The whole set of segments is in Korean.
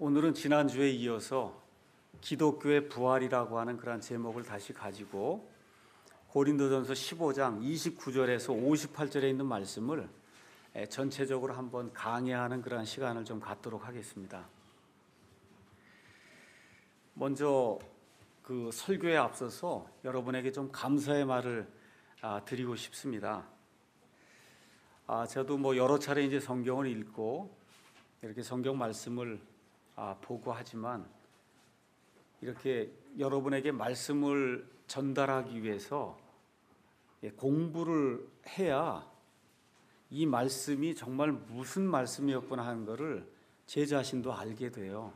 오늘은 지난주에 이어서 기독교의 부활이라고 하는 그런 제목을 다시 가지고 고린도전서 15장 29절에서 58절에 있는 말씀을 전체적으로 한번 강해하는 그런 시간을 좀 갖도록 하겠습니다. 먼저 그 설교에 앞서서 여러분에게 좀 감사의 말을 드리고 싶습니다. 저도 여러 차례 이제 성경을 읽고 이렇게 성경 말씀을 보고 하지만 이렇게 여러분에게 말씀을 전달하기 위해서 공부를 해야 이 말씀이 정말 무슨 말씀이었구나 하는 것을 제 자신도 알게 돼요.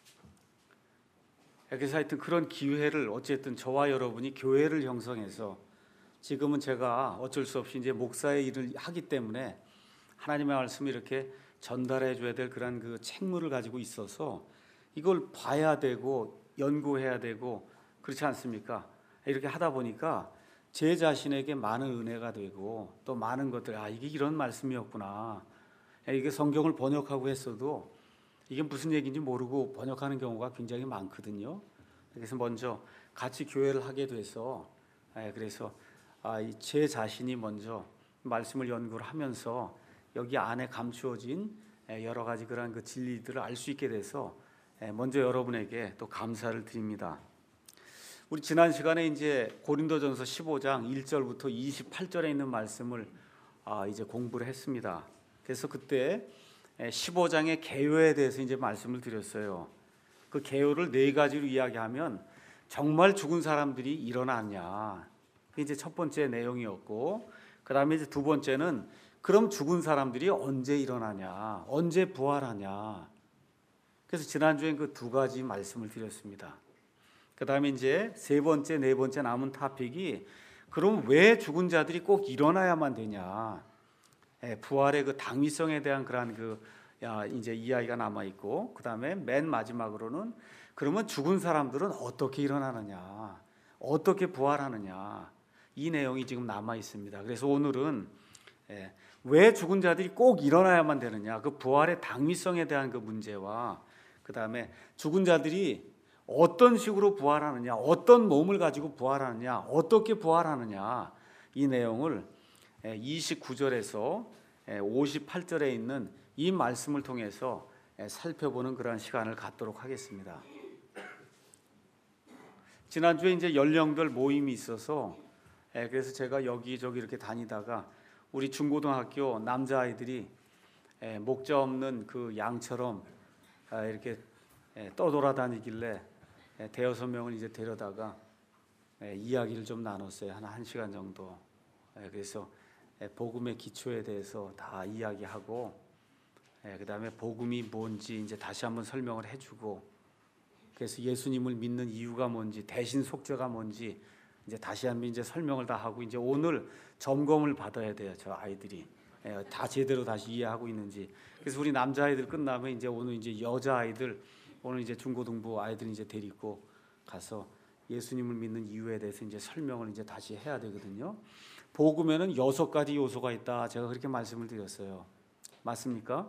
그래서 하여튼 그런 기회를 어쨌든 저와 여러분이 교회를 형성해서 지금은 제가 어쩔 수 없이 이제 목사의 일을 하기 때문에 하나님의 말씀을 이렇게 전달해 줘야 될 그런 그 책무를 가지고 있어서 이걸 봐야 되고 연구해야 되고 그렇지 않습니까? 이렇게 하다 보니까 제 자신에게 많은 은혜가 되고 또 많은 것들 이게 이런 말씀이었구나. 이게 성경을 번역하고 했어도 이게 무슨 얘기인지 모르고 번역하는 경우가 굉장히 많거든요. 그래서 먼저 같이 교회를 하게 돼서 그래서 제 자신이 먼저 말씀을 연구를 하면서 여기 안에 감추어진 여러 가지 그런 그 진리들을 알 수 있게 돼서 먼저 여러분에게 또 감사를 드립니다. 우리 지난 시간에 이제 고린도전서 15장 1절부터 28절에 있는 말씀을 이제 공부를 했습니다. 그래서 그때 15장의 개요에 대해서 이제 말씀을 드렸어요. 그 개요를 네 가지로 이야기하면 정말 죽은 사람들이 일어났냐. 그게 이제 첫 번째 내용이었고, 그 다음에 이제 두 번째는 그럼 죽은 사람들이 언제 일어나냐, 언제 부활하냐. 그래서 지난주엔 그 두 가지 말씀을 드렸습니다. 그 다음에 이제 세 번째, 네 번째 남은 토픽이 그럼 왜 죽은 자들이 꼭 일어나야만 되냐. 부활의 그 당위성에 대한 그런 이제 이야기가 남아 있고, 그 다음에 맨 마지막으로는 그러면 죽은 사람들은 어떻게 일어나느냐, 어떻게 부활하느냐, 이 내용이 지금 남아 있습니다. 그래서 오늘은 왜 죽은 자들이 꼭 일어나야만 되느냐, 그 부활의 당위성에 대한 그 문제와 그 다음에 죽은 자들이 어떤 식으로 부활하느냐, 어떤 몸을 가지고 부활하느냐, 어떻게 부활하느냐, 이 내용을 29절에서 58절에 있는 이 말씀을 통해서 살펴보는 그런 시간을 갖도록 하겠습니다. 지난주에 이제 연령별 모임이 있어서 그래서 제가 여기저기 이렇게 다니다가 우리 중고등학교 남자아이들이 목자 없는 그 양처럼 이렇게 떠돌아다니길래 대여섯 명을 이제 데려다가 이야기를 좀 나눴어요. 한 시간 정도. 그래서 복음의 기초에 대해서 다 이야기하고 그다음에 복음이 뭔지 이제 다시 한번 설명을 해주고, 그래서 예수님을 믿는 이유가 뭔지, 대신 속죄가 뭔지 이제 다시 한번 이제 설명을 다 하고, 이제 오늘 점검을 받아야 돼요. 저 아이들이 다 제대로 다시 이해하고 있는지. 그래서 우리 남자 아이들 끝나면 이제 오늘 이제 여자 아이들, 오늘 이제 중고등부 아이들 이제 데리고 가서 예수님을 믿는 이유에 대해서 이제 설명을 이제 다시 해야 되거든요. 복음에는 6가지 요소가 있다. 제가 그렇게 말씀을 드렸어요. 맞습니까?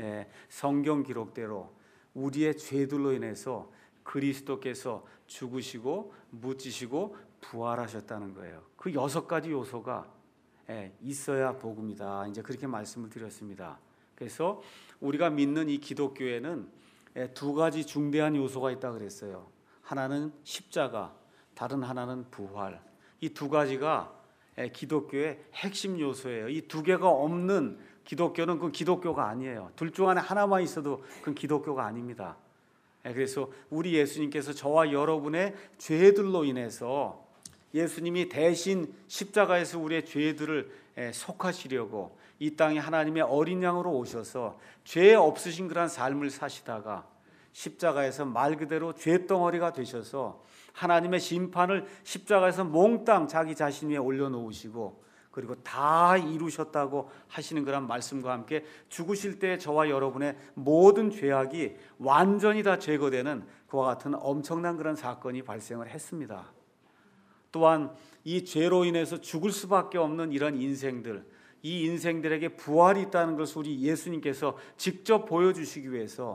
성경 기록대로 우리의 죄들로 인해서 그리스도께서 죽으시고 묻히시고 부활하셨다는 거예요. 그 6가지 요소가 있어야 복음이다. 이제 그렇게 말씀을 드렸습니다. 그래서 우리가 믿는 이 기독교에는 2가지 중대한 요소가 있다 그랬어요. 하나는 십자가, 다른 하나는 부활. 이 2가지가 기독교의 핵심 요소예요. 이 2개가 없는 기독교는 그건 기독교가 아니에요. 둘 중 안에 하나만 있어도 그건 기독교가 아닙니다. 그래서 우리 예수님께서 저와 여러분의 죄들로 인해서 예수님이 대신 십자가에서 우리의 죄들을 속하시려고 이 땅에 하나님의 어린 양으로 오셔서 죄 없으신 그런 삶을 사시다가 십자가에서 말 그대로 죄덩어리가 되셔서 하나님의 심판을 십자가에서 몽땅 자기 자신 위에 올려놓으시고, 그리고 다 이루셨다고 하시는 그런 말씀과 함께 죽으실 때 저와 여러분의 모든 죄악이 완전히 다 제거되는 그와 같은 엄청난 그런 사건이 발생을 했습니다. 또한 이 죄로 인해서 죽을 수밖에 없는 이런 인생들, 이 인생들에게 부활이 있다는 것을 우리 예수님께서 직접 보여주시기 위해서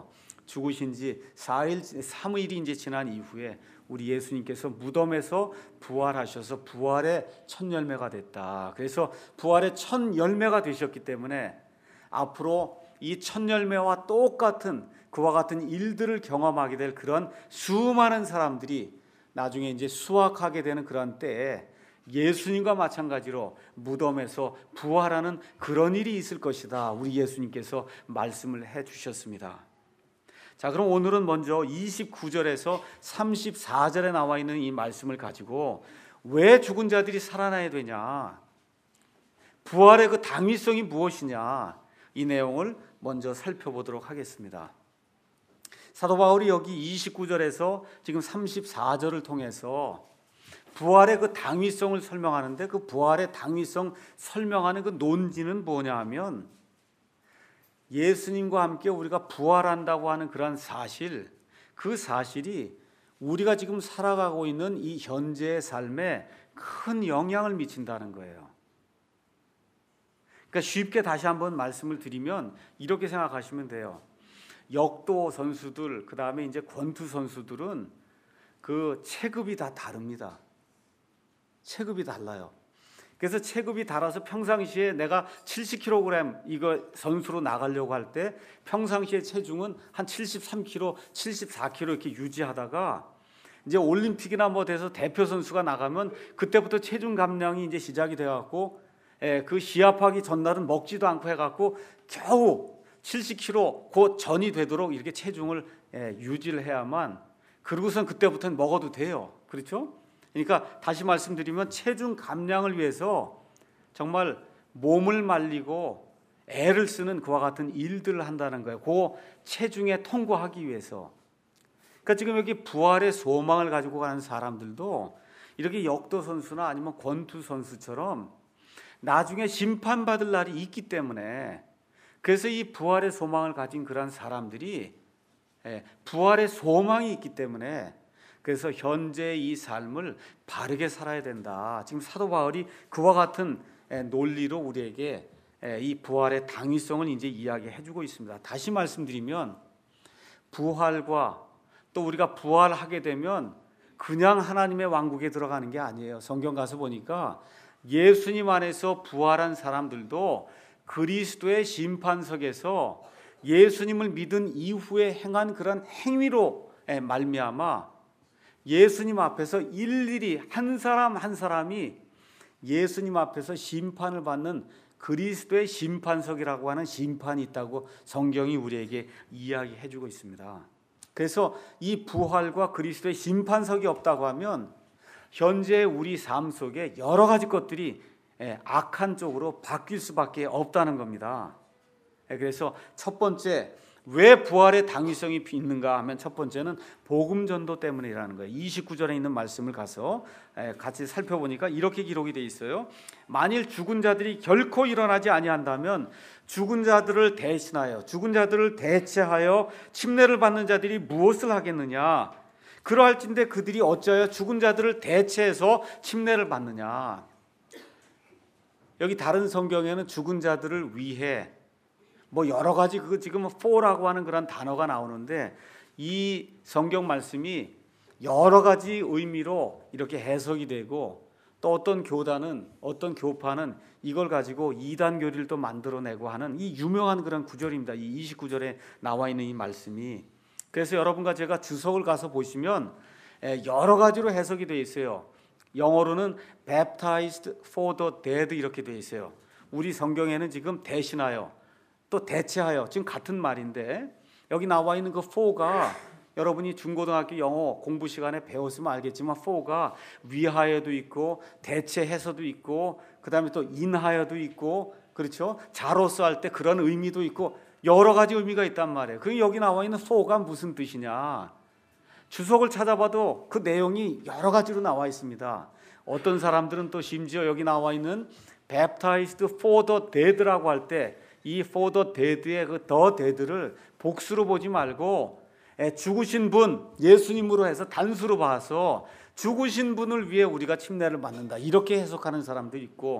죽으신 지 3일이 이제 지난 이후에 우리 예수님께서 무덤에서 부활하셔서 부활의 첫 열매가 됐다. 그래서 부활의 첫 열매가 되셨기 때문에 앞으로 이 첫 열매와 똑같은 그와 같은 일들을 경험하게 될 그런 수많은 사람들이 나중에 이제 수확하게 되는 그런 때에 예수님과 마찬가지로 무덤에서 부활하는 그런 일이 있을 것이다. 우리 예수님께서 말씀을 해 주셨습니다. 자, 그럼 오늘은 먼저 29절에서 34절에 나와 있는 이 말씀을 가지고 왜 죽은 자들이 살아나야 되냐, 부활의 그 당위성이 무엇이냐, 이 내용을 먼저 살펴보도록 하겠습니다. 사도 바울이 여기 29절에서 지금 34절을 통해서 부활의 그 당위성을 설명하는데, 그 부활의 당위성 설명하는 그 논지는 뭐냐 하면, 예수님과 함께 우리가 부활한다고 하는 그런 사실, 그 사실이 우리가 지금 살아가고 있는 이 현재의 삶에 큰 영향을 미친다는 거예요. 그러니까 쉽게 다시 한번 말씀을 드리면 이렇게 생각하시면 돼요. 역도 선수들, 그 다음에 이제 권투 선수들은 그 체급이 다 다릅니다. 체급이 달라요. 그래서 체급이 달아서 평상시에 내가 70kg 이거 선수로 나가려고 할 때 평상시에 체중은 한 73kg, 74kg 이렇게 유지하다가 이제 올림픽이나 뭐 돼서 대표 선수가 나가면 그때부터 체중 감량이 이제 시작이 돼 갖고 그 시합하기 전날은 먹지도 않고 해 갖고 겨우 70kg 그 전이 되도록 이렇게 체중을 유지를 해야만, 그러고선 그때부터는 먹어도 돼요. 그렇죠? 그러니까 다시 말씀드리면 체중 감량을 위해서 정말 몸을 말리고 애를 쓰는 그와 같은 일들을 한다는 거예요. 그 체중에 통과하기 위해서. 그러니까 지금 여기 부활의 소망을 가지고 가는 사람들도 이렇게 역도 선수나 아니면 권투 선수처럼 나중에 심판받을 날이 있기 때문에, 그래서 이 부활의 소망을 가진 그런 사람들이 부활의 소망이 있기 때문에 그래서 현재 이 삶을 바르게 살아야 된다. 지금 사도 바울이 그와 같은 논리로 우리에게 이 부활의 당위성을 이제 이야기해 주고 있습니다. 다시 말씀드리면 부활과 또 우리가 부활하게 되면 그냥 하나님의 왕국에 들어가는 게 아니에요. 성경 가서 보니까 예수님 안에서 부활한 사람들도 그리스도의 심판석에서 예수님을 믿은 이후에 행한 그런 행위로 말미암아 예수님 앞에서 일일이 한 사람 한 사람이 예수님 앞에서 심판을 받는 그리스도의 심판석이라고 하는 심판이 있다고 성경이 우리에게 이야기해 주고 있습니다. 그래서 이 부활과 그리스도의 심판석이 없다고 하면 현재 우리 삶 속에 여러 가지 것들이 악한 쪽으로 바뀔 수밖에 없다는 겁니다. 그래서 첫 번째, 왜 부활의 당위성이 있는가 하면 첫 번째는 복음 전도 때문이라는 거예요. 29절에 있는 말씀을 가서 같이 살펴보니까 이렇게 기록이 되어 있어요. 만일 죽은 자들이 결코 일어나지 아니한다면 죽은 자들을 대신하여, 죽은 자들을 대체하여 침례를 받는 자들이 무엇을 하겠느냐? 그러할진대 그들이 어찌하여 죽은 자들을 대체해서 침례를 받느냐? 여기 다른 성경에는 죽은 자들을 위해 뭐 여러 가지 그 지금 for라고 하는 그런 단어가 나오는데, 이 성경 말씀이 여러 가지 의미로 이렇게 해석이 되고, 또 어떤 교단은, 어떤 교파는 이걸 가지고 이단 교리를 또 만들어내고 하는 이 유명한 그런 구절입니다. 이 29절에 나와 있는 이 말씀이. 그래서 여러분과 제가 주석을 가서 보시면 여러 가지로 해석이 되어 있어요. 영어로는 baptized for the dead 이렇게 되어 있어요. 우리 성경에는 지금 대신하여, 또 대체하여, 지금 같은 말인데 여기 나와 있는 그 for가 여러분이 중고등학교 영어 공부 시간에 배웠으면 알겠지만 for가 위하여도 있고 대체해서도 있고 그 다음에 또 인하여도 있고, 그렇죠? 자로서 할 때 그런 의미도 있고 여러 가지 의미가 있단 말이에요. 그 여기 나와 있는 for가 무슨 뜻이냐? 주석을 찾아봐도 그 내용이 여러 가지로 나와 있습니다. 어떤 사람들은 또 심지어 여기 나와 있는 baptized for the dead라고 할 때 이 for the dead의 그 the dead를 복수로 보지 말고 죽으신 분, 예수님으로 해서 단수로 봐서 죽으신 분을 위해 우리가 침례를 받는다 이렇게 해석하는 사람도 있고,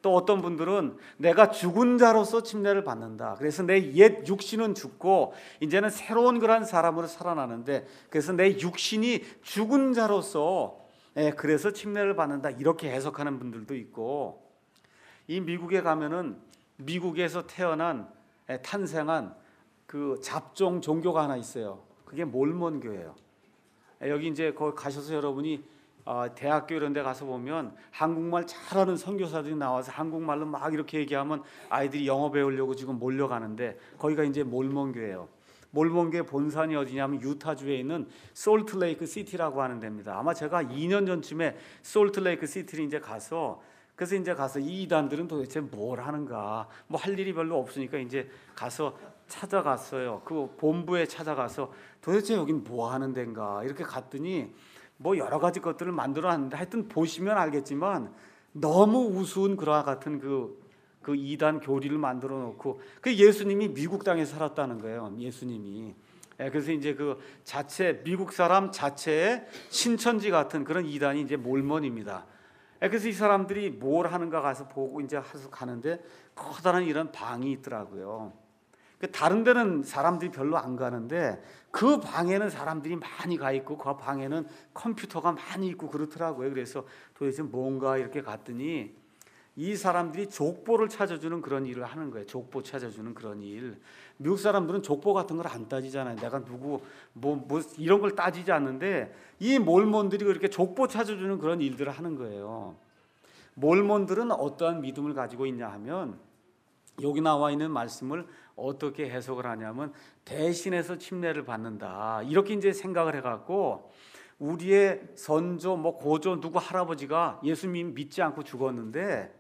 또 어떤 분들은 내가 죽은 자로서 침례를 받는다. 그래서 내 옛 육신은 죽고 이제는 새로운 그런 사람으로 살아나는데, 그래서 내 육신이 죽은 자로서 그래서 침례를 받는다, 이렇게 해석하는 분들도 있고, 이 미국에 가면은 미국에서 태어난 탄생한 그 잡종 종교가 하나 있어요. 그게 몰몬교예요. 여기 이제 거기 가셔서 여러분이 대학교 이런 데 가서 보면 한국말 잘하는 선교사들이 나와서 한국말로 막 이렇게 얘기하면 아이들이 영어 배우려고 지금 몰려가는데, 거기가 이제 몰몬교예요. 몰몬교의 본산이 어디냐면 유타주에 있는 솔트레이크 시티라고 하는 데입니다. 아마 제가 2년 전쯤에 솔트레이크 시티를 이제 가서 이 이단들은 도대체 뭘 하는가, 뭐 할 일이 별로 없으니까 이제 가서 찾아갔어요. 그 본부에 찾아가서 도대체 여긴 뭐 하는 데인가 이렇게 갔더니 뭐 여러 가지 것들을 만들어 놨는데, 하여튼 보시면 알겠지만 너무 우스운 그와 같은 그 이단 교리를 만들어 놓고, 그 예수님이 미국 땅에 살았다는 거예요. 예수님이. 그래서 이제 그 자체 미국 사람 자체의 신천지 같은 그런 이단이 이제 몰몬입니다. 그래서 이 사람들이 뭘 하는가 가서 보고 이제 가는데 커다란 이런 방이 있더라고요. 다른 데는 사람들이 별로 안 가는데 그 방에는 사람들이 많이 가 있고 그 방에는 컴퓨터가 많이 있고 그렇더라고요. 그래서 도대체 뭔가 이렇게 갔더니 이 사람들이 족보를 찾아주는 그런 일을 하는 거예요. 족보 찾아주는 그런 일. 미국 사람들은 족보 같은 걸 안 따지잖아요. 내가 누구 뭐 이런 걸 따지지 않는데, 이 몰몬들이 그렇게 족보 찾아주는 그런 일들을 하는 거예요. 몰몬들은 어떠한 믿음을 가지고 있냐 하면, 여기 나와 있는 말씀을 어떻게 해석을 하냐면 대신해서 침례를 받는다, 이렇게 이제 생각을 해갖고, 우리의 선조 뭐 고조 누구 할아버지가 예수님 믿지 않고 죽었는데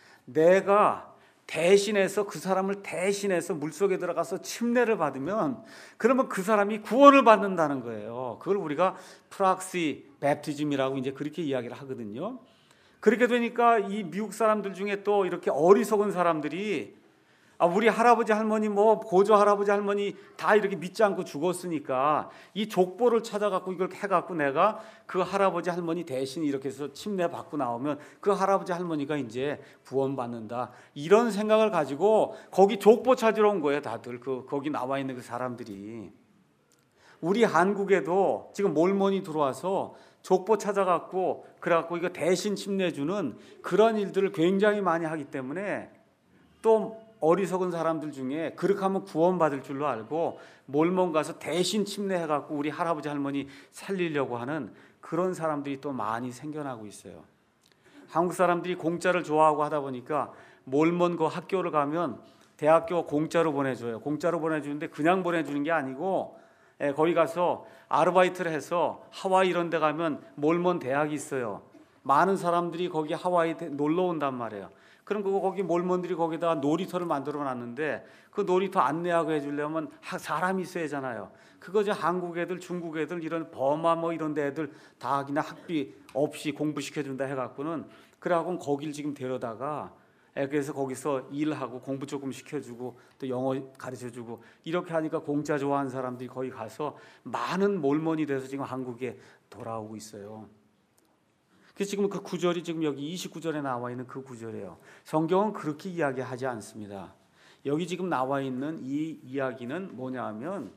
내가 대신해서 그 사람을 대신해서 물속에 들어가서 침례를 받으면 그러면 그 사람이 구원을 받는다는 거예요. 그걸 우리가 프락시 베프티즘이라고 이제 그렇게 이야기를 하거든요. 그렇게 되니까 이 미국 사람들 중에 또 이렇게 어리석은 사람들이 우리 할아버지 할머니 뭐 고조 할아버지 할머니 다 이렇게 믿지 않고 죽었으니까 이 족보를 찾아갖고 이걸 해갖고 내가 그 할아버지 할머니 대신 이렇게 해서 침례 받고 나오면 그 할아버지 할머니가 이제 구원받는다, 이런 생각을 가지고 거기 족보 찾으러 온 거예요. 다들 거기 나와 있는 그 사람들이. 우리 한국에도 지금 몰몬이 들어와서 족보 찾아갖고 그래갖고 이거 대신 침례 주는 그런 일들을 굉장히 많이 하기 때문에, 또 어리석은 사람들 중에 그렇게 하면 구원받을 줄로 알고 몰몬 가서 대신 침례해갖고 우리 할아버지 할머니 살리려고 하는 그런 사람들이 또 많이 생겨나고 있어요. 한국 사람들이 공짜를 좋아하고 하다 보니까 몰몬 그 학교를 가면 대학교 공짜로 보내줘요. 공짜로 보내주는데 그냥 보내주는 게 아니고 거기 가서 아르바이트를 해서 하와이 이런 데 가면 몰몬 대학이 있어요. 많은 사람들이 거기 하와이 놀러 온단 말이에요. 그럼 거기 몰몬들이 거기다가 놀이터를 만들어 놨는데 그 놀이터 안내하고 해주려면 사람이 있어야 하잖아요. 그거 저 한국 애들, 중국 애들, 이런 버마 뭐 이런 데 애들 다 그냥 학비 없이 공부시켜준다 해갖고는, 그래갖고 거길 지금 데려다가 그래서 거기서 일하고 공부 조금 시켜주고 또 영어 가르쳐주고 이렇게 하니까 공짜 좋아하는 사람들이 거기 가서 많은 몰몬이 돼서 지금 한국에 돌아오고 있어요. 그래서 지금 그 구절이 지금 여기 29절에 나와 있는 그 구절이에요. 성경은 그렇게 이야기하지 않습니다. 여기 지금 나와 있는 이 이야기는 뭐냐 하면,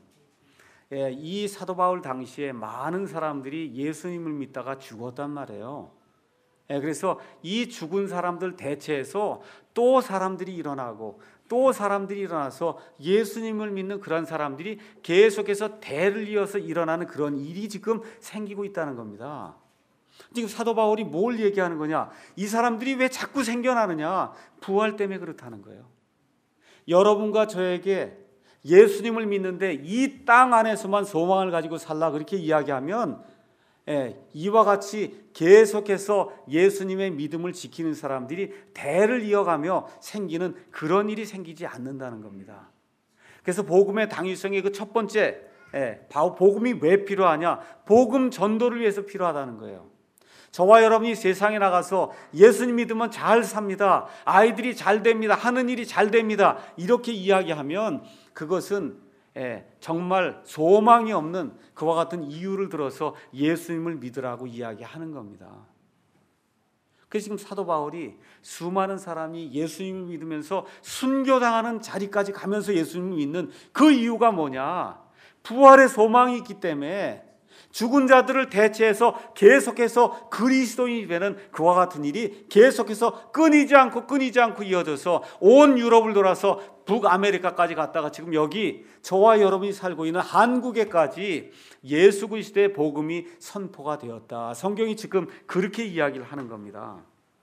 이 사도 바울 당시에 많은 사람들이 예수님을 믿다가 죽었단 말이에요. 그래서 이 죽은 사람들 대체해서 또 사람들이 일어나고 또 사람들이 일어나서 예수님을 믿는 그런 사람들이 계속해서 대를 이어서 일어나는 그런 일이 지금 생기고 있다는 겁니다. 지금 사도 바울이 뭘 얘기하는 거냐? 이 사람들이 왜 자꾸 생겨나느냐? 부활 때문에 그렇다는 거예요. 여러분과 저에게 예수님을 믿는데 이 땅 안에서만 소망을 가지고 살라 그렇게 이야기하면, 이와 같이 계속해서 예수님의 믿음을 지키는 사람들이 대를 이어가며 생기는 그런 일이 생기지 않는다는 겁니다. 그래서 복음의 당위성의 그 첫 번째, 복음이 왜 필요하냐? 복음 전도를 위해서 필요하다는 거예요. 저와 여러분이 세상에 나가서 예수님 믿으면 잘 삽니다, 아이들이 잘 됩니다, 하는 일이 잘 됩니다, 이렇게 이야기하면 그것은 정말 소망이 없는 그와 같은 이유를 들어서 예수님을 믿으라고 이야기하는 겁니다. 그래서 지금 사도 바울이 수많은 사람이 예수님을 믿으면서 순교당하는 자리까지 가면서 예수님을 믿는 그 이유가 뭐냐? 부활의 소망이 있기 때문에 죽은 자들을 대체해서 계속해서 그리스도인이 되는 그와 같은 일이 계속해서 끊이지 않고 이어져서 온 유럽을 돌아서 북아메리카까지 갔다가 지금 여기 저와 여러분이 살고 있는 한국에까지 예수 그리스도의 복음이 선포가 되었다. 성경이 지금 그렇게 이야기를 하는 겁니다.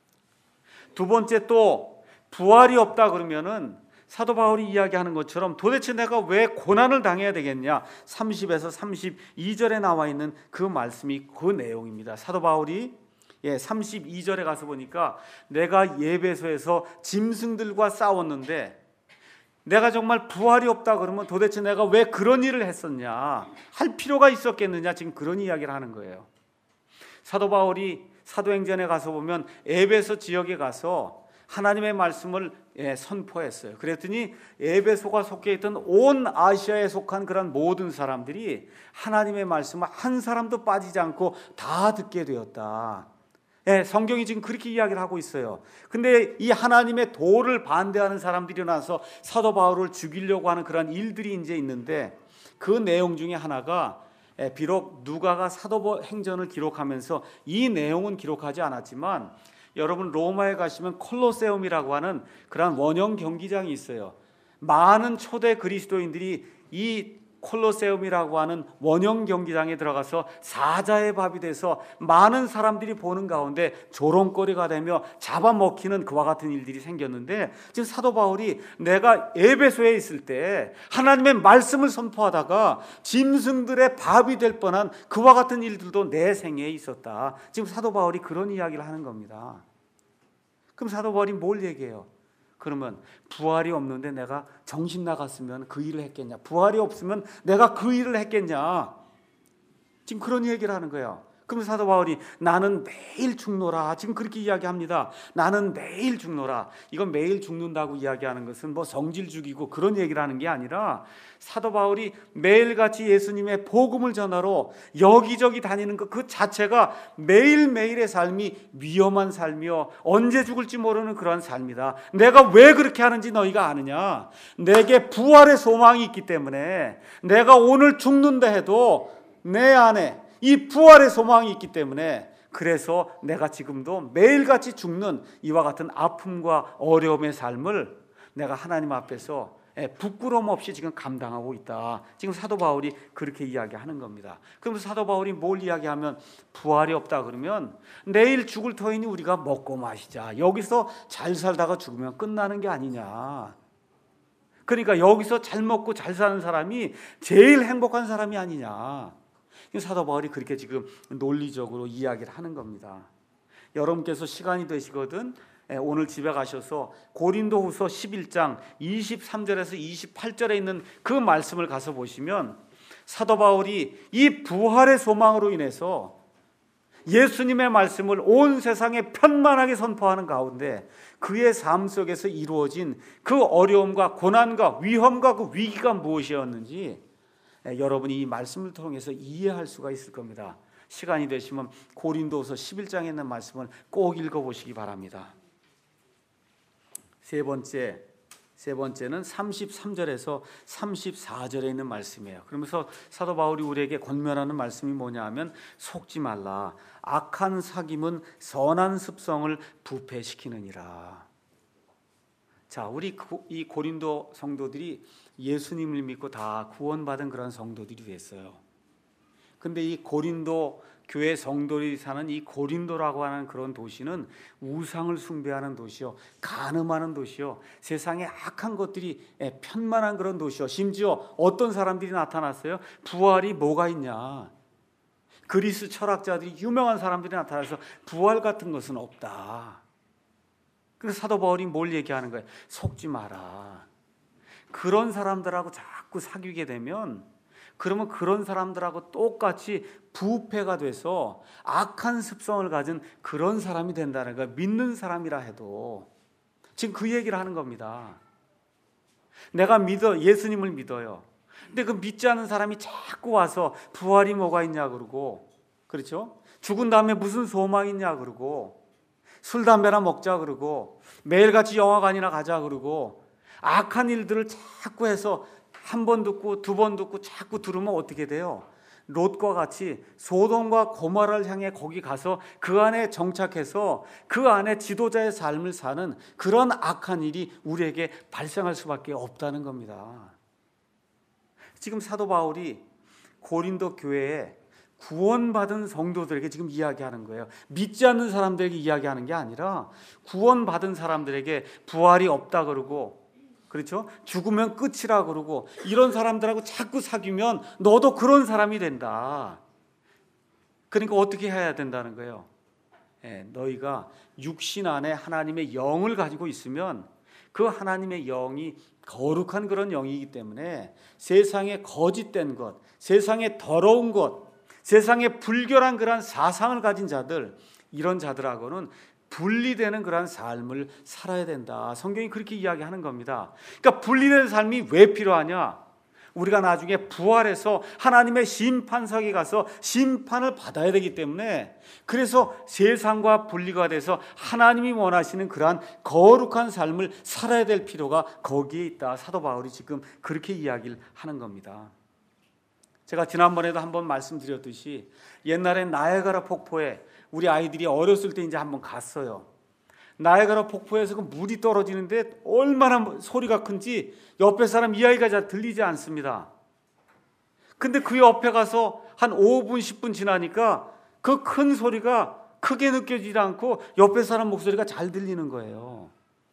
두 번째, 또 부활이 없다 그러면은 사도 바울이 이야기하는 것처럼 도대체 내가 왜 고난을 당해야 되겠냐? 30에서 32절에 나와 있는 그 말씀이 그 내용입니다. 사도 바울이 32절에 가서 보니까 내가 에베소에서 짐승들과 싸웠는데 내가 정말 부활이 없다 그러면 도대체 내가 왜 그런 일을 했었냐? 할 필요가 있었겠느냐? 지금 그런 이야기를 하는 거예요. 사도 바울이 사도행전에 가서 보면 에베소 지역에 가서 하나님의 말씀을 선포했어요. 그랬더니 에베소가 속해 있던 온 아시아에 속한 그런 모든 사람들이 하나님의 말씀을 한 사람도 빠지지 않고 다 듣게 되었다. 성경이 지금 그렇게 이야기를 하고 있어요. 근데 이 하나님의 도를 반대하는 사람들이 나서 사도 바울을 죽이려고 하는 그런 일들이 이제 있는데 그 내용 중에 하나가 비록 누가가 사도행전을 기록하면서 이 내용은 기록하지 않았지만 여러분 로마에 가시면 콜로세움이라고 하는 그런 원형 경기장이 있어요. 많은 초대 그리스도인들이 이 콜로세움이라고 하는 원형 경기장에 들어가서 사자의 밥이 돼서 많은 사람들이 보는 가운데 조롱거리가 되며 잡아먹히는 그와 같은 일들이 생겼는데 지금 사도 바울이 내가 에베소에 있을 때 하나님의 말씀을 선포하다가 짐승들의 밥이 될 뻔한 그와 같은 일들도 내 생애에 있었다. 지금 사도 바울이 그런 이야기를 하는 겁니다. 그럼 사도 바울이 뭘 얘기해요? 그러면 부활이 없는데 내가 정신 나갔으면 그 일을 했겠냐? 부활이 없으면 내가 그 일을 했겠냐? 지금 그런 얘기를 하는 거예요. 그럼 사도 바울이 나는 매일 죽노라. 지금 그렇게 이야기합니다. 나는 매일 죽노라. 이건 매일 죽는다고 이야기하는 것은 뭐 성질 죽이고 그런 얘기를 하는 게 아니라 사도 바울이 매일같이 예수님의 복음을 전하러 여기저기 다니는 것 그 자체가 매일매일의 삶이 위험한 삶이요 언제 죽을지 모르는 그런 삶이다. 내가 왜 그렇게 하는지 너희가 아느냐? 내게 부활의 소망이 있기 때문에 내가 오늘 죽는다 해도 내 안에 이 부활의 소망이 있기 때문에 그래서 내가 지금도 매일같이 죽는 이와 같은 아픔과 어려움의 삶을 내가 하나님 앞에서 부끄러움 없이 지금 감당하고 있다. 지금 사도 바울이 그렇게 이야기하는 겁니다. 그러면서 사도 바울이 뭘 이야기하면 부활이 없다 그러면 내일 죽을 터이니 우리가 먹고 마시자. 여기서 잘 살다가 죽으면 끝나는 게 아니냐. 그러니까 여기서 잘 먹고 잘 사는 사람이 제일 행복한 사람이 아니냐. 사도 바울이 그렇게 지금 논리적으로 이야기를 하는 겁니다. 여러분께서 시간이 되시거든 오늘 집에 가셔서 고린도후서 11장 23절에서 28절에 있는 그 말씀을 가서 보시면 사도 바울이 이 부활의 소망으로 인해서 예수님의 말씀을 온 세상에 편만하게 선포하는 가운데 그의 삶 속에서 이루어진 그 어려움과 고난과 위험과 그 위기가 무엇이었는지 여러분이 이 말씀을 통해서 이해할 수가 있을 겁니다. 시간이 되시면 고린도후서 11장에 있는 말씀을 꼭 읽어보시기 바랍니다. 세 번째는 33절에서 34절에 있는 말씀이에요. 그러면서 사도 바울이 우리에게 권면하는 말씀이 뭐냐 하면 속지 말라. 악한 사귐은 선한 습성을 부패시키느니라. 자, 우리 이 고린도 성도들이 예수님을 믿고 다 구원받은 그런 성도들이 됐어요. 근데 이 고린도 교회 성도들이 사는 이 고린도라고 하는 그런 도시는 우상을 숭배하는 도시요, 간음하는 도시요, 세상에 악한 것들이 편만한 그런 도시요. 심지어 어떤 사람들이 나타났어요? 부활이 뭐가 있냐? 그리스 철학자들이 유명한 사람들이 나타나서 부활 같은 것은 없다. 그래서 사도 바울이 뭘 얘기하는 거예요? 속지 마라. 그런 사람들하고 자꾸 사귀게 되면 그러면 그런 사람들하고 똑같이 부패가 돼서 악한 습성을 가진 그런 사람이 된다는 거예요. 믿는 사람이라 해도 지금 그 얘기를 하는 겁니다. 내가 예수님을 믿어요. 근데 그 믿지 않는 사람이 자꾸 와서 부활이 뭐가 있냐 그러고, 그렇죠? 죽은 다음에 무슨 소망이 있냐 그러고, 술 담배나 먹자 그러고 매일같이 영화관이나 가자 그러고 악한 일들을 자꾸 해서 한 번 듣고 두 번 듣고 자꾸 들으면 어떻게 돼요? 롯과 같이 소돔과 고모라를 향해 거기 가서 그 안에 정착해서 그 안에 지도자의 삶을 사는 그런 악한 일이 우리에게 발생할 수밖에 없다는 겁니다. 지금 사도 바울이 고린도 교회에 구원받은 성도들에게 지금 이야기하는 거예요. 믿지 않는 사람들에게 이야기하는 게 아니라 구원받은 사람들에게 부활이 없다 그러고, 그렇죠? 죽으면 끝이라 그러고, 이런 사람들하고 자꾸 사귀면 너도 그런 사람이 된다. 그러니까 어떻게 해야 된다는 거예요? 너희가 육신 안에 하나님의 영을 가지고 있으면 그 하나님의 영이 거룩한 그런 영이기 때문에 세상에 거짓된 것, 세상에 더러운 것, 세상에 불결한 그런 사상을 가진 자들, 이런 자들하고는 분리되는 그런 삶을 살아야 된다. 성경이 그렇게 이야기하는 겁니다. 그러니까 분리된 삶이 왜 필요하냐? 우리가 나중에 부활해서 하나님의 심판석에 가서 심판을 받아야 되기 때문에, 그래서 세상과 분리가 돼서 하나님이 원하시는 그러한 거룩한 삶을 살아야 될 필요가 거기에 있다. 사도 바울이 지금 그렇게 이야기를 하는 겁니다. 제가 지난번에도 한번 말씀드렸듯이 옛날에 나야가라 폭포에 우리 아이들이 어렸을 때 이제 한번 갔어요. 나야가라 폭포에서 그 물이 떨어지는데 얼마나 소리가 큰지 옆에 사람 이야기가 잘 들리지 않습니다. 근데 그 옆에 가서 한 5분 10분 지나니까 그 큰 소리가 크게 느껴지지 않고 옆에 사람 목소리가 잘 들리는 거예요.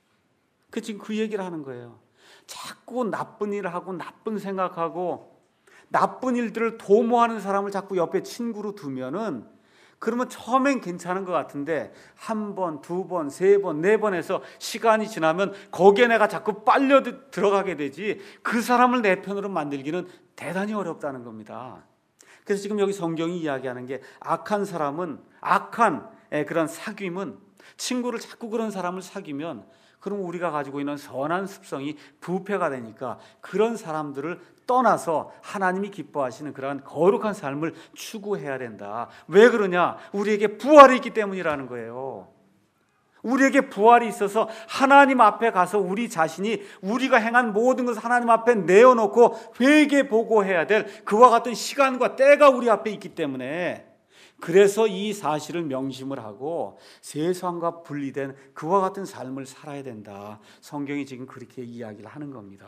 지금 그 얘기를 하는 거예요. 자꾸 나쁜 일을 하고 나쁜 생각하고 나쁜 일들을 도모하는 사람을 자꾸 옆에 친구로 두면은, 그러면 처음엔 괜찮은 것 같은데 한 번, 두 번, 세 번, 네 번 해서 시간이 지나면 거기에 내가 자꾸 빨려 들어가게 되지, 그 사람을 내 편으로 만들기는 대단히 어렵다는 겁니다. 그래서 지금 여기 성경이 이야기하는 게, 악한 사람은, 악한 그런 사귐은, 친구를 자꾸 그런 사람을 사귀면 그럼 우리가 가지고 있는 선한 습성이 부패가 되니까 그런 사람들을 떠나서 하나님이 기뻐하시는 그러한 거룩한 삶을 추구해야 된다. 왜 그러냐? 우리에게 부활이 있기 때문이라는 거예요. 우리에게 부활이 있어서 하나님 앞에 가서 우리 자신이 우리가 행한 모든 것을 하나님 앞에 내어놓고 회개 보고해야 될 그와 같은 시간과 때가 우리 앞에 있기 때문에, 그래서 이 사실을 명심을 하고 세상과 분리된 그와 같은 삶을 살아야 된다. 성경이 지금 그렇게 이야기를 하는 겁니다.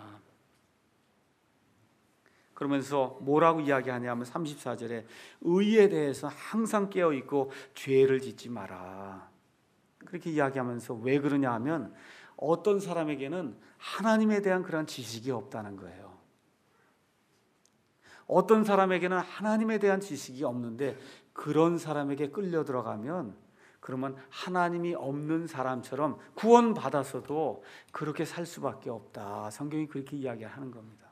그러면서 뭐라고 이야기하냐면 34절에 의에 대해서 항상 깨어있고 죄를 짓지 마라. 그렇게 이야기하면서 왜 그러냐 하면, 어떤 사람에게는 하나님에 대한 그런 지식이 없다는 거예요. 어떤 사람에게는 하나님에 대한 지식이 없는데 그런 사람에게 끌려 들어가면, 그러면 하나님이 없는 사람처럼 구원받아서도 그렇게 살 수밖에 없다. 성경이 그렇게 이야기하는 겁니다.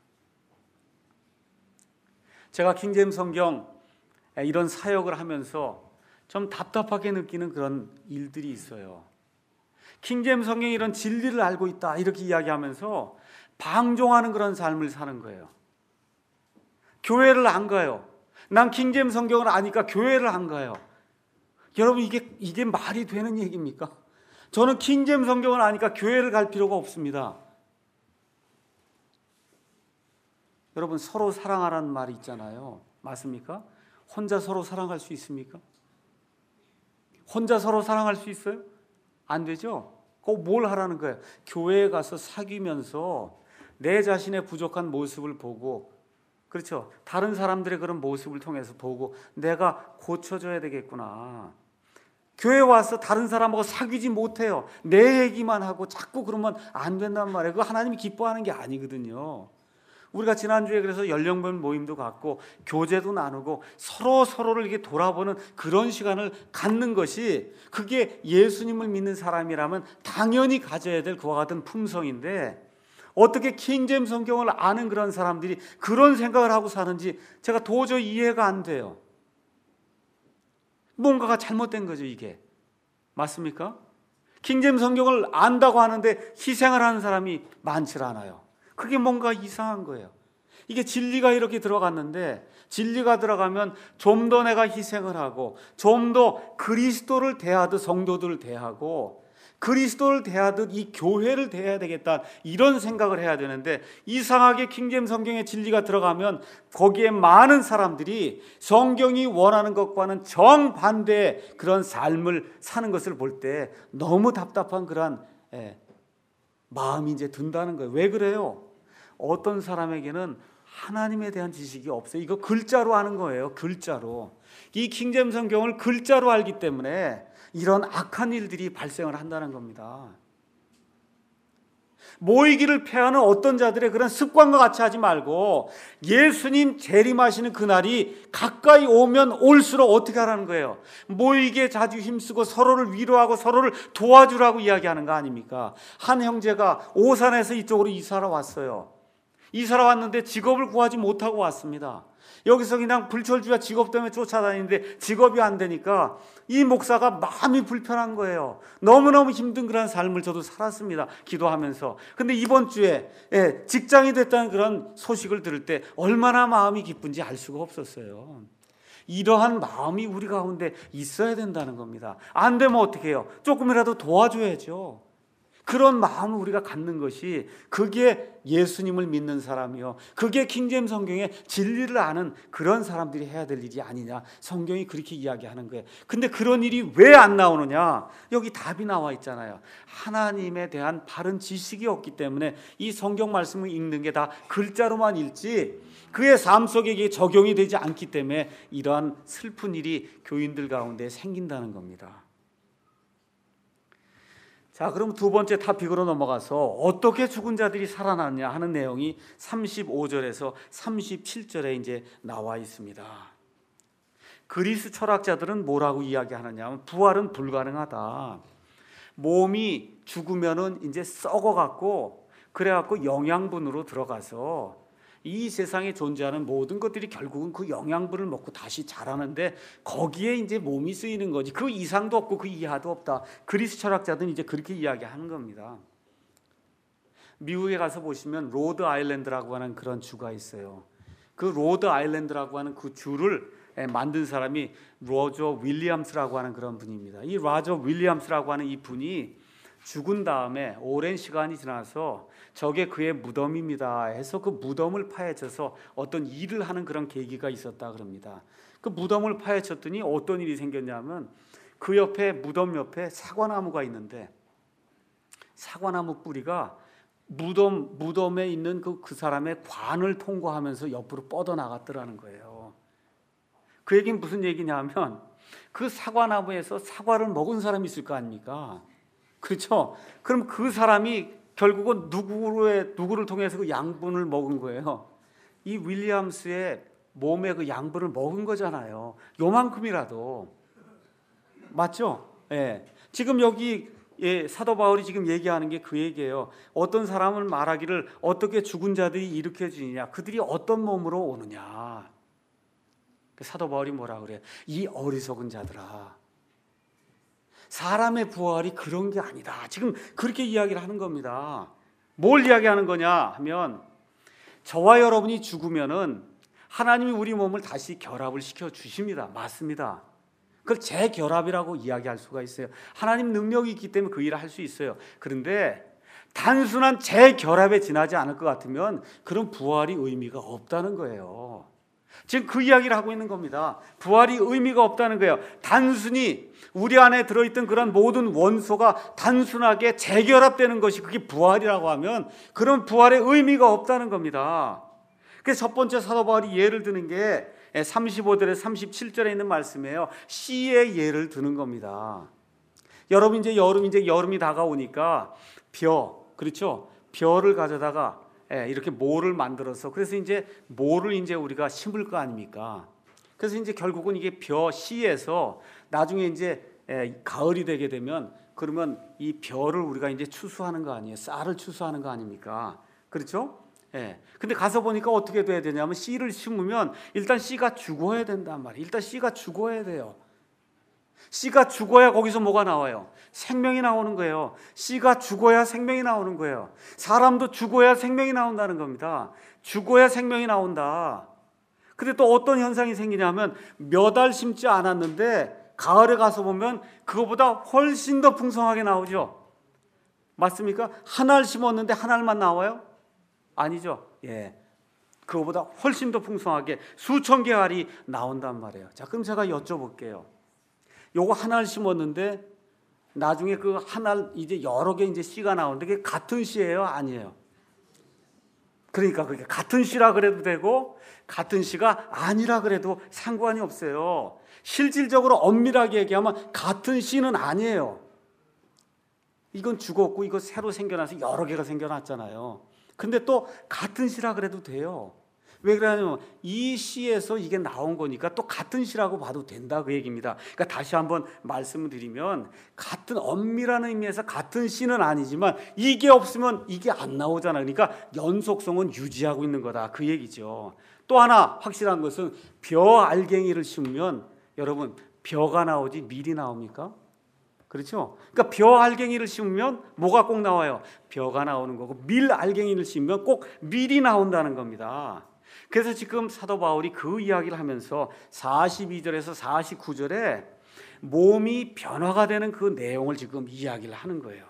제가 킹제임스 성경 이런 사역을 하면서 좀 답답하게 느끼는 그런 일들이 있어요. 킹제임스 성경이 이런 진리를 알고 있다 이렇게 이야기하면서 방종하는 그런 삶을 사는 거예요. 교회를 안 가요. 난 킹제임스 성경을 아니까 교회를 안 가요. 여러분, 이게 말이 되는 얘기입니까? 저는 킹제임스 성경을 아니까 교회를 갈 필요가 없습니다. 여러분, 서로 사랑하라는 말이 있잖아요. 맞습니까? 혼자 서로 사랑할 수 있습니까? 혼자 서로 사랑할 수 있어요? 안 되죠? 꼭 뭘 하라는 거예요? 교회에 가서 사귀면서 내 자신의 부족한 모습을 보고, 그렇죠? 다른 사람들의 그런 모습을 통해서 보고 내가 고쳐져야 되겠구나. 교회 와서 다른 사람하고 사귀지 못해요. 내 얘기만 하고 자꾸 그러면 안 된단 말이에요. 그거 하나님이 기뻐하는 게 아니거든요. 우리가 지난주에 그래서 연령별 모임도 갖고 교제도 나누고 서로를 이렇게 돌아보는 그런 시간을 갖는 것이, 그게 예수님을 믿는 사람이라면 당연히 가져야 될 그와 같은 품성인데, 어떻게 킹제임스 성경을 아는 그런 사람들이 그런 생각을 하고 사는지 제가 도저히 이해가 안 돼요. 뭔가가 잘못된 거죠, 이게. 맞습니까? 킹제임스 성경을 안다고 하는데 희생을 하는 사람이 많지 않아요. 그게 뭔가 이상한 거예요. 이게 진리가 이렇게 들어갔는데 진리가 들어가면 좀 더 내가 희생을 하고 좀 더 그리스도를 대하듯 성도들을 대하고 그리스도를 대하듯 이 교회를 대해야 되겠다, 이런 생각을 해야 되는데, 이상하게 킹제임스 성경의 진리가 들어가면 거기에 많은 사람들이 성경이 원하는 것과는 정반대의 그런 삶을 사는 것을 볼 때 너무 답답한 그런 마음이 이제 든다는 거예요. 왜 그래요? 어떤 사람에게는 하나님에 대한 지식이 없어요. 이거 글자로 아는 거예요. 글자로. 이 킹제임스 성경을 글자로 알기 때문에 이런 악한 일들이 발생을 한다는 겁니다. 모이기를 패하는 어떤 자들의 그런 습관과 같이 하지 말고 예수님 재림하시는 그날이 가까이 오면 올수록 어떻게 하라는 거예요? 모이기에 자주 힘쓰고 서로를 위로하고 서로를 도와주라고 이야기하는 거 아닙니까? 한 형제가 오산에서 이쪽으로 이사를 왔어요. 이사를 왔는데 직업을 구하지 못하고 왔습니다. 여기서 그냥 불철주야 직업 때문에 쫓아다니는데 직업이 안 되니까 이 목사가 마음이 불편한 거예요. 너무너무 힘든 그런 삶을 저도 살았습니다. 기도하면서. 근데 이번 주에 직장이 됐다는 그런 소식을 들을 때 얼마나 마음이 기쁜지 알 수가 없었어요. 이러한 마음이 우리 가운데 있어야 된다는 겁니다. 안 되면 어떻게 해요? 조금이라도 도와줘야죠. 그런 마음을 우리가 갖는 것이, 그게 예수님을 믿는 사람이요, 그게 킹제임스 성경의 진리를 아는 그런 사람들이 해야 될 일이 아니냐, 성경이 그렇게 이야기하는 거예요. 근데 그런 일이 왜 안 나오느냐? 여기 답이 나와 있잖아요. 하나님에 대한 바른 지식이 없기 때문에 이 성경 말씀을 읽는 게 다 글자로만 읽지 그의 삶 속에 이게 적용이 되지 않기 때문에 이러한 슬픈 일이 교인들 가운데 생긴다는 겁니다. 자, 그럼 두 번째 토픽으로 넘어가서 어떻게 죽은 자들이 살아났냐 하는 내용이 35절에서 37절에 이제 나와 있습니다. 그리스 철학자들은 뭐라고 이야기하느냐 하면 부활은 불가능하다. 몸이 죽으면은 이제 썩어갖고 그래갖고 영양분으로 들어가서 이 세상에 존재하는 모든 것들이 결국은 그 영양분을 먹고 다시 자라는데 거기에 이제 몸이 쓰이는 거지. 그 이상도 없고 그 이하도 없다. 그리스 철학자들은 이제 그렇게 이야기하는 겁니다. 미국에 가서 보시면 로드 아일랜드라고 하는 그런 주가 있어요. 그 로드 아일랜드라고 하는 그 주를 만든 사람이 로저 윌리엄스라고 하는 그런 분입니다. 이 로저 윌리엄스라고 하는 이 분이 죽은 다음에 오랜 시간이 지나서 저게 그의 무덤입니다 해서 그 무덤을 파헤쳐서 어떤 일을 하는 그런 계기가 있었다 그럽니다. 그 무덤을 파헤쳤더니 어떤 일이 생겼냐면 그 옆에, 무덤 옆에 사과나무가 있는데 사과나무 뿌리가 무덤에 있는 그 사람의 관을 통과하면서 옆으로 뻗어나갔더라는 거예요. 그 얘기는 무슨 얘기냐면 그 사과나무에서 사과를 먹은 사람이 있을 거 아닙니까? 그렇죠? 그럼 그 사람이 결국은 누구를 통해서 그 양분을 먹은 거예요. 이 윌리엄스의 몸에 그 양분을 먹은 거잖아요. 요만큼이라도. 맞죠? 예. 지금 여기 사도 바울이 지금 얘기하는 게 그 얘기예요. 어떤 사람은 말하기를 어떻게 죽은 자들이 일으켜지느냐, 그들이 어떤 몸으로 오느냐. 사도 바울이 뭐라 그래요? 이 어리석은 자들아, 사람의 부활이 그런 게 아니다. 지금 그렇게 이야기를 하는 겁니다. 뭘 이야기하는 거냐 하면 저와 여러분이 죽으면은 하나님이 우리 몸을 다시 결합을 시켜 주십니다. 맞습니다. 그걸 재결합이라고 이야기할 수가 있어요. 하나님 능력이 있기 때문에 그 일을 할 수 있어요. 그런데 단순한 재결합에 지나지 않을 것 같으면 그런 부활이 의미가 없다는 거예요. 지금 그 이야기를 하고 있는 겁니다. 부활이 의미가 없다는 거예요. 단순히 우리 안에 들어있던 그런 모든 원소가 단순하게 재결합되는 것이 그게 부활이라고 하면 그런 부활의 의미가 없다는 겁니다. 그래서 첫 번째 사도 바울이 예를 드는 게 35절에 37절에 있는 말씀이에요. 씨의 예를 드는 겁니다. 여러분 이제 여름이 다가오니까 그렇죠? 벼를 가져다가 이렇게 모를 만들어서, 그래서 이제 모를 이제 우리가 심을 거 아닙니까? 그래서 이제 결국은 이게 씨에서 나중에 이제 가을이 되게 되면 그러면 이 벼를 우리가 이제 추수하는 거 아니에요? 쌀을 추수하는 거 아닙니까? 그렇죠? 근데 가서 보니까 어떻게 돼야 되냐면 씨를 심으면 일단 씨가 죽어야 된단 말이에요. 일단 씨가 죽어야 돼요. 씨가 죽어야 거기서 뭐가 나와요? 생명이 나오는 거예요. 씨가 죽어야 생명이 나오는 거예요. 사람도 죽어야 생명이 나온다는 겁니다. 죽어야 생명이 나온다. 근데 또 어떤 현상이 생기냐면 몇 알 심지 않았는데 가을에 가서 보면 그거보다 훨씬 더 풍성하게 나오죠. 맞습니까? 한 알 심었는데 한 알만 나와요? 아니죠. 예. 그거보다 훨씬 더 풍성하게 수천 개 알이 나온단 말이에요. 자, 그럼 제가 여쭤볼게요. 요거 한 알 심었는데 나중에 그 한 알 이제 여러 개 이제 씨가 나오는데 그게 같은 씨예요? 아니에요? 그러니까 그게 같은 씨라 그래도 되고 같은 씨가 아니라 그래도 상관이 없어요. 실질적으로 엄밀하게 얘기하면 같은 씨는 아니에요. 이건 죽었고 이거 새로 생겨나서 여러 개가 생겨났잖아요. 근데 또 같은 씨라 그래도 돼요. 왜 그러냐면 이 씨에서 이게 나온 거니까 또 같은 씨라고 봐도 된다 그 얘기입니다. 그러니까 다시 한번 말씀을 드리면 같은 엄밀한 의미에서 같은 씨는 아니지만 이게 없으면 이게 안 나오잖아요. 그러니까 연속성은 유지하고 있는 거다 그 얘기죠. 또 하나 확실한 것은 벼 알갱이를 심으면 여러분 벼가 나오지 밀이 나옵니까? 그렇죠? 그러니까 벼 알갱이를 심으면 뭐가 꼭 나와요? 벼가 나오는 거고 밀 알갱이를 심으면 꼭 밀이 나온다는 겁니다. 그래서 지금 사도 바울이 그 이야기를 하면서 42절에서 49절에 몸이 변화가 되는 그 내용을 지금 이야기를 하는 거예요.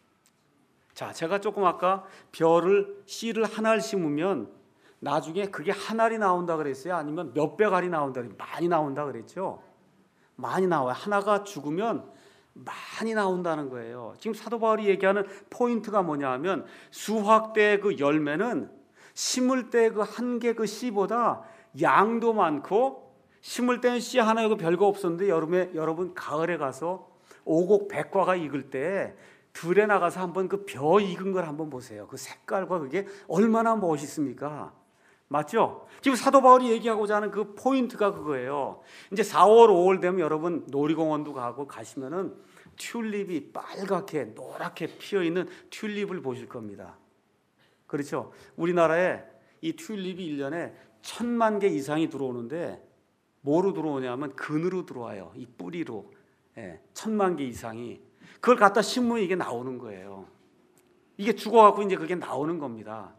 자, 제가 조금 아까 씨를 하나를 심으면 나중에 그게 한 알이 나온다 그랬어요? 아니면 몇백 알이 나온다 그랬어요? 많이 나온다 그랬죠? 많이 나와요. 하나가 죽으면 많이 나온다는 거예요. 지금 사도 바울이 얘기하는 포인트가 뭐냐 하면 수확 때 그 열매는 심을 때 그 한 개 그 씨보다 양도 많고 심을 때는 씨 하나 이거 별거 없었는데 여러분 가을에 가서 오곡백과가 익을 때 들에 나가서 한번 그 벼 익은 걸 한번 보세요. 그 색깔과 그게 얼마나 멋있습니까? 맞죠? 지금 사도 바울이 얘기하고자 하는 그 포인트가 그거예요. 이제 4월, 5월 되면 여러분 놀이공원도 가시면은 튤립이 빨갛게 노랗게 피어있는 튤립을 보실 겁니다. 그렇죠? 우리나라에 이 튤립이 1년에 1000만 개 이상이 들어오는데 뭐로 들어오냐면 근으로 들어와요. 이 뿌리로. 1000만 개 이상이. 그걸 갖다 심으면 이게 나오는 거예요. 이게 죽어갖고 이제 그게 나오는 겁니다.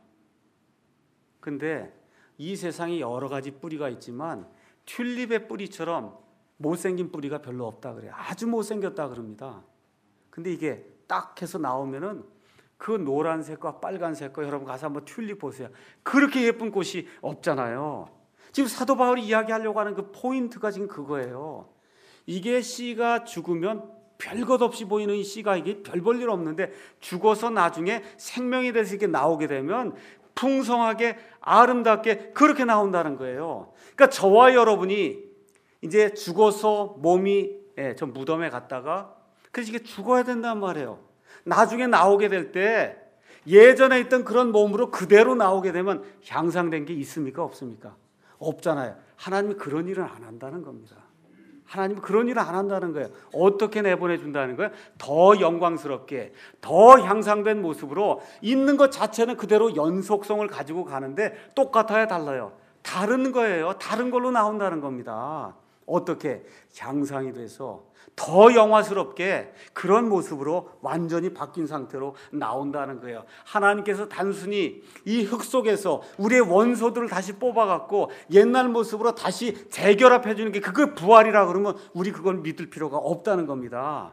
근데 이 세상에 여러 가지 뿌리가 있지만 튤립의 뿌리처럼 못생긴 뿌리가 별로 없다 그래요. 아주 못생겼다 그럽니다. 근데 이게 딱 해서 나오면은 그 노란색과 빨간색과 여러분 가서 한번 튤립 보세요. 그렇게 예쁜 꽃이 없잖아요. 지금 사도 바울이 이야기하려고 하는 그 포인트가 지금 그거예요. 이게 씨가 죽으면 별것 없이 보이는 이 씨가 이게 별 볼 일 없는데 죽어서 나중에 생명이 돼서 이렇게 나오게 되면 풍성하게 아름답게 그렇게 나온다는 거예요. 그러니까 저와 여러분이 이제 죽어서 몸이 저 무덤에 갔다가 그래서 이게 죽어야 된단 말이에요. 나중에 나오게 될 때 예전에 있던 그런 몸으로 그대로 나오게 되면 향상된 게 있습니까? 없습니까? 없잖아요. 하나님이 그런 일은 안 한다는 겁니다. 하나님은 그런 일을 안 한다는 거예요. 어떻게 내보내준다는 거예요? 더 영광스럽게 더 향상된 모습으로 있는 것 자체는 그대로 연속성을 가지고 가는데 똑같아요? 달라요? 다른 거예요. 다른 걸로 나온다는 겁니다. 어떻게? 향상이 돼서 더 영화스럽게 그런 모습으로 완전히 바뀐 상태로 나온다는 거예요. 하나님께서 단순히 이 흙 속에서 우리의 원소들을 다시 뽑아갖고 옛날 모습으로 다시 재결합해 주는 게 그걸 부활이라 그러면 우리 그걸 믿을 필요가 없다는 겁니다.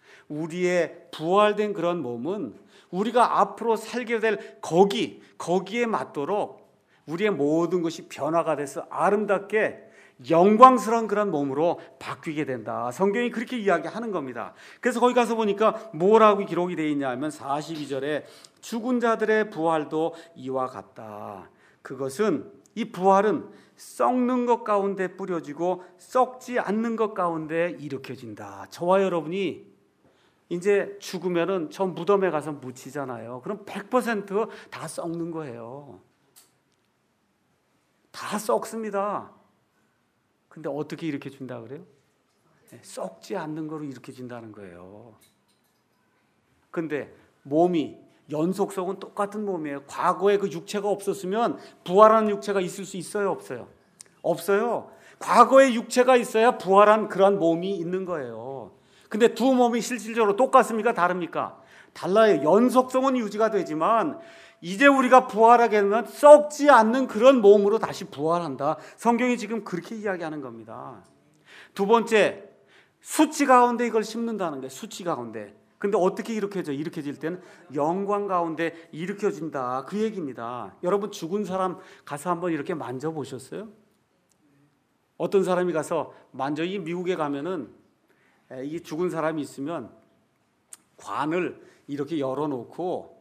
우리의 부활된 그런 몸은 우리가 앞으로 살게 될 거기에 맞도록 우리의 모든 것이 변화가 돼서 아름답게 영광스러운 그런 몸으로 바뀌게 된다. 성경이 그렇게 이야기하는 겁니다. 그래서 거기 가서 보니까 뭐라고 기록이 되어 있냐 하면 42절에 죽은 자들의 부활도 이와 같다. 그것은 이 부활은 썩는 것 가운데 뿌려지고 썩지 않는 것 가운데 일으켜진다. 저와 여러분이 이제 죽으면은 저 무덤에 가서 묻히잖아요. 그럼 100% 썩는 거예요. 다 썩습니다. 근데 어떻게 일으켜 준다 그래요? 썩지 않는 거로 일으켜 준다는 거예요. 근데 몸이 연속성은 똑같은 몸이에요. 과거에 그 육체가 없었으면 부활한 육체가 있을 수 있어요, 없어요? 없어요. 과거에 육체가 있어야 부활한 그런 몸이 있는 거예요. 근데 두 몸이 실질적으로 똑같습니까? 다릅니까? 달라요. 연속성은 유지가 되지만 이제 우리가 부활하게 되면 썩지 않는 그런 몸으로 다시 부활한다. 성경이 지금 그렇게 이야기하는 겁니다. 두 번째, 수치 가운데 이걸 심는다는 거예요. 수치 가운데. 근데 어떻게 일으켜져? 일으켜질 때는 영광 가운데 일으켜진다. 그 얘기입니다. 여러분 죽은 사람 가서 한번 이렇게 만져보셨어요? 어떤 사람이 가서 이 미국에 가면은 이 죽은 사람이 있으면 관을 이렇게 열어놓고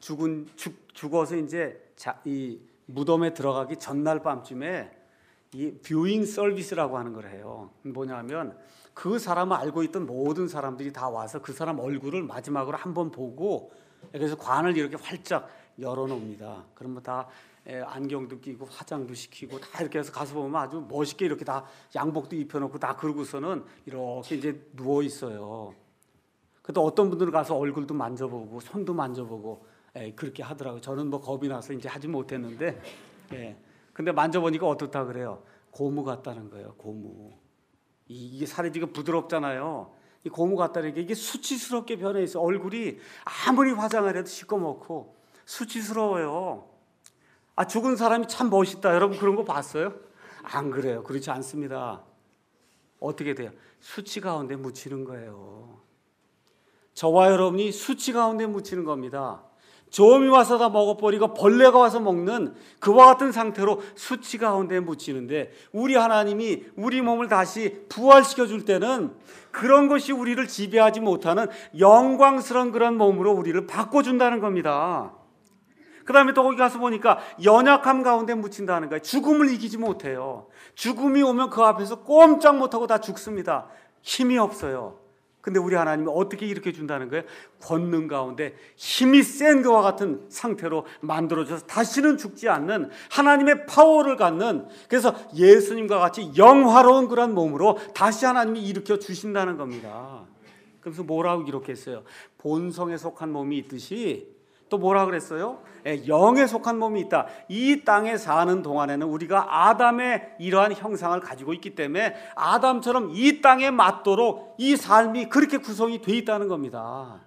죽어서 이제 이 무덤에 들어가기 전날 밤쯤에 이 뷰잉 서비스라고 하는 걸 해요. 뭐냐면 그 사람을 알고 있던 모든 사람들이 다 와서 그 사람 얼굴을 마지막으로 한번 보고 그래서 관을 이렇게 활짝 열어놓습니다. 그러면 다 안경도 끼고 화장도 시키고 다 이렇게 해서 가서 보면 아주 멋있게 이렇게 다 양복도 입혀놓고 다 그러고서는 이렇게 이제 누워 있어요. 근데 어떤 분들은 가서 얼굴도 만져보고 손도 만져보고 그렇게 하더라고요. 저는 뭐 겁이 나서 이제 하지 못했는데 근데 만져보니까 어떻다 그래요? 고무 같다는 거예요. 고무. 이게 살이 지금 부드럽잖아요. 이 고무 같다는 게 이게 수치스럽게 변해 있어. 얼굴이 아무리 화장을 해도 시꺼멓고 수치스러워요. 죽은 사람이 참 멋있다. 여러분 그런 거 봤어요? 안 그래요. 그렇지 않습니다. 어떻게 돼요? 수치 가운데 묻히는 거예요. 저와 여러분이 수치 가운데 묻히는 겁니다. 좀이 와서 다 먹어버리고 벌레가 와서 먹는 그와 같은 상태로 수치 가운데 묻히는데 우리 하나님이 우리 몸을 다시 부활시켜 줄 때는 그런 것이 우리를 지배하지 못하는 영광스러운 그런 몸으로 우리를 바꿔준다는 겁니다. 그 다음에 또 거기 가서 보니까 연약함 가운데 묻힌다는 거예요. 죽음을 이기지 못해요. 죽음이 오면 그 앞에서 꼼짝 못하고 다 죽습니다. 힘이 없어요. 근데 우리 하나님이 어떻게 일으켜 준다는 거예요? 권능 가운데 힘이 센 것과 같은 상태로 만들어져서 다시는 죽지 않는 하나님의 파워를 갖는, 그래서 예수님과 같이 영화로운 그런 몸으로 다시 하나님이 일으켜 주신다는 겁니다. 그래서 뭐라고 기록했어요? 본성에 속한 몸이 있듯이 또 뭐라 그랬어요? 영에 속한 몸이 있다. 이 땅에 사는 동안에는 우리가 아담의 이러한 형상을 가지고 있기 때문에 아담처럼 이 땅에 맞도록 이 삶이 그렇게 구성이 돼 있다는 겁니다.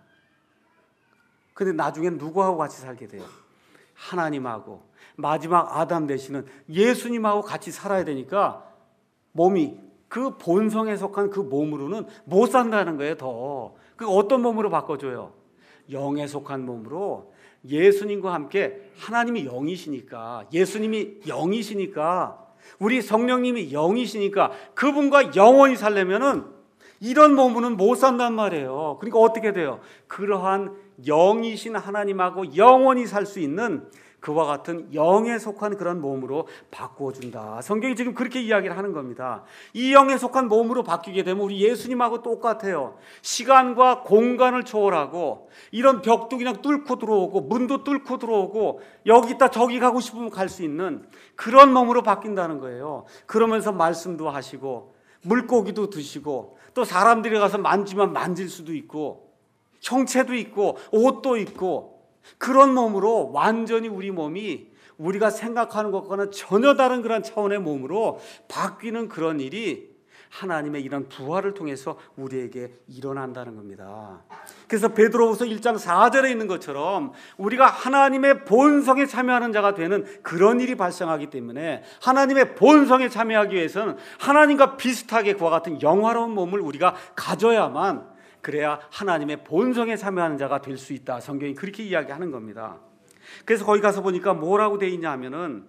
그런데 나중엔 누구하고 같이 살게 돼요? 하나님하고 마지막 아담 되시는 예수님하고 같이 살아야 되니까 몸이 그 본성에 속한 그 몸으로는 못 산다는 거예요. 더 그 어떤 몸으로 바꿔줘요? 영에 속한 몸으로 예수님과 함께, 하나님이 영이시니까, 예수님이 영이시니까, 우리 성령님이 영이시니까 그분과 영원히 살려면은 이런 몸으로는 못 산단 말이에요. 그러니까 어떻게 돼요? 그러한 영이신 하나님하고 영원히 살 수 있는 그와 같은 영에 속한 그런 몸으로 바꾸어준다. 성경이 지금 그렇게 이야기를 하는 겁니다. 이 영에 속한 몸으로 바뀌게 되면 우리 예수님하고 똑같아요. 시간과 공간을 초월하고 이런 벽도 그냥 뚫고 들어오고 문도 뚫고 들어오고 여기 있다 저기 가고 싶으면 갈 수 있는 그런 몸으로 바뀐다는 거예요. 그러면서 말씀도 하시고 물고기도 드시고 또 사람들이 가서 만지면 만질 수도 있고 형체도 있고 옷도 있고 그런 몸으로 완전히 우리 몸이 우리가 생각하는 것과는 전혀 다른 그런 차원의 몸으로 바뀌는 그런 일이 하나님의 이런 부활을 통해서 우리에게 일어난다는 겁니다. 그래서 베드로후서 1장 4절에 있는 것처럼 우리가 하나님의 본성에 참여하는 자가 되는 그런 일이 발생하기 때문에 하나님의 본성에 참여하기 위해서는 하나님과 비슷하게 그와 같은 영화로운 몸을 우리가 가져야만, 그래야 하나님의 본성에 참여하는 자가 될 수 있다. 성경이 그렇게 이야기하는 겁니다. 그래서 거기 가서 보니까 뭐라고 되어 있냐 하면은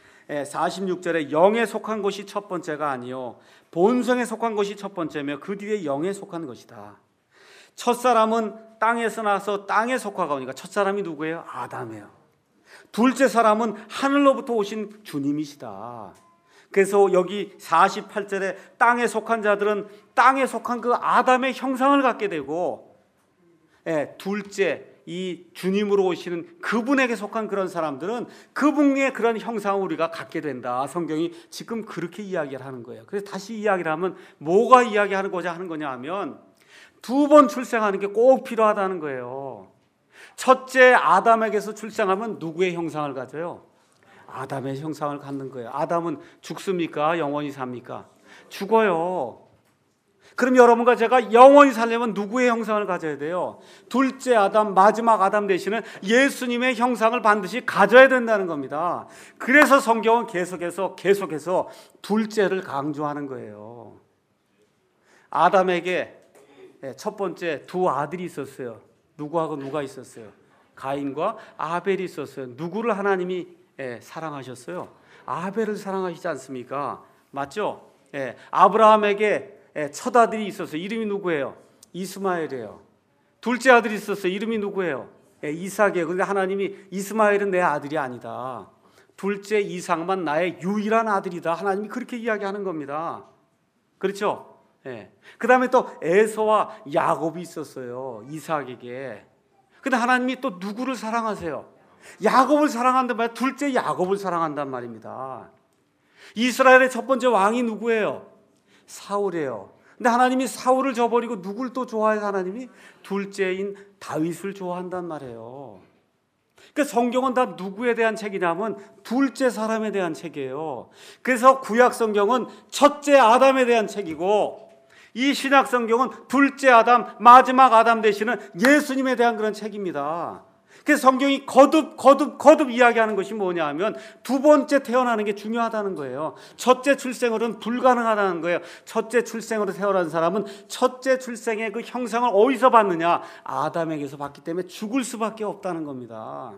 46절에 영에 속한 것이 첫 번째가 아니요 본성에 속한 것이 첫 번째며 그 뒤에 영에 속한 것이다. 첫사람은 땅에서 나서 땅에 속하가 오니까 첫사람이 누구예요? 아담이에요. 둘째 사람은 하늘로부터 오신 주님이시다. 그래서 여기 48절에 땅에 속한 자들은 땅에 속한 그 아담의 형상을 갖게 되고, 둘째 이 주님으로 오시는 그분에게 속한 그런 사람들은 그분의 그런 형상을 우리가 갖게 된다. 성경이 지금 그렇게 이야기를 하는 거예요. 그래서 다시 이야기를 하면 뭐가 이야기하고자 하는 거냐 하면 두 번 출생하는 게 꼭 필요하다는 거예요. 첫째 아담에게서 출생하면 누구의 형상을 가져요? 아담의 형상을 갖는 거예요. 아담은 죽습니까? 영원히 삽니까? 죽어요. 그럼 여러분과 제가 영원히 살려면 누구의 형상을 가져야 돼요? 둘째 아담, 마지막 아담 되시는 예수님의 형상을 반드시 가져야 된다는 겁니다. 그래서 성경은 계속해서 둘째를 강조하는 거예요. 아담에게 첫 번째 두 아들이 있었어요. 누구하고 누가 있었어요? 가인과 아벨이 있었어요. 누구를 하나님이 사랑하셨어요? 아벨을 사랑하시지 않습니까? 맞죠? 아브라함에게 첫 아들이 있었어요. 이름이 누구예요? 이스마엘이에요. 둘째 아들이 있었어요. 이름이 누구예요? 이삭이에요. 그런데 하나님이 이스마엘은 내 아들이 아니다. 둘째 이삭만 나의 유일한 아들이다. 하나님이 그렇게 이야기하는 겁니다. 그렇죠? 그 다음에 또 에서와 야곱이 있었어요. 이삭에게. 근데 하나님이 또 누구를 사랑하세요? 야곱을 사랑한단 말이에요. 둘째 야곱을 사랑한단 말입니다. 이스라엘의 첫 번째 왕이 누구예요? 사울이에요. 근데 하나님이 사울을 저버리고 누굴 또 좋아해서 하나님이 둘째인 다윗을 좋아한단 말이에요. 그러니까 성경은 다 누구에 대한 책이냐면 둘째 사람에 대한 책이에요. 그래서 구약 성경은 첫째 아담에 대한 책이고 이 신약 성경은 둘째 아담, 마지막 아담 되시는 예수님에 대한 그런 책입니다. 그래서 성경이 거듭 이야기하는 것이 뭐냐 하면 두 번째 태어나는 게 중요하다는 거예요. 첫째 출생으로는 불가능하다는 거예요. 첫째 출생으로 태어난 사람은 첫째 출생의 그 형상을 어디서 받느냐? 아담에게서 받기 때문에 죽을 수밖에 없다는 겁니다.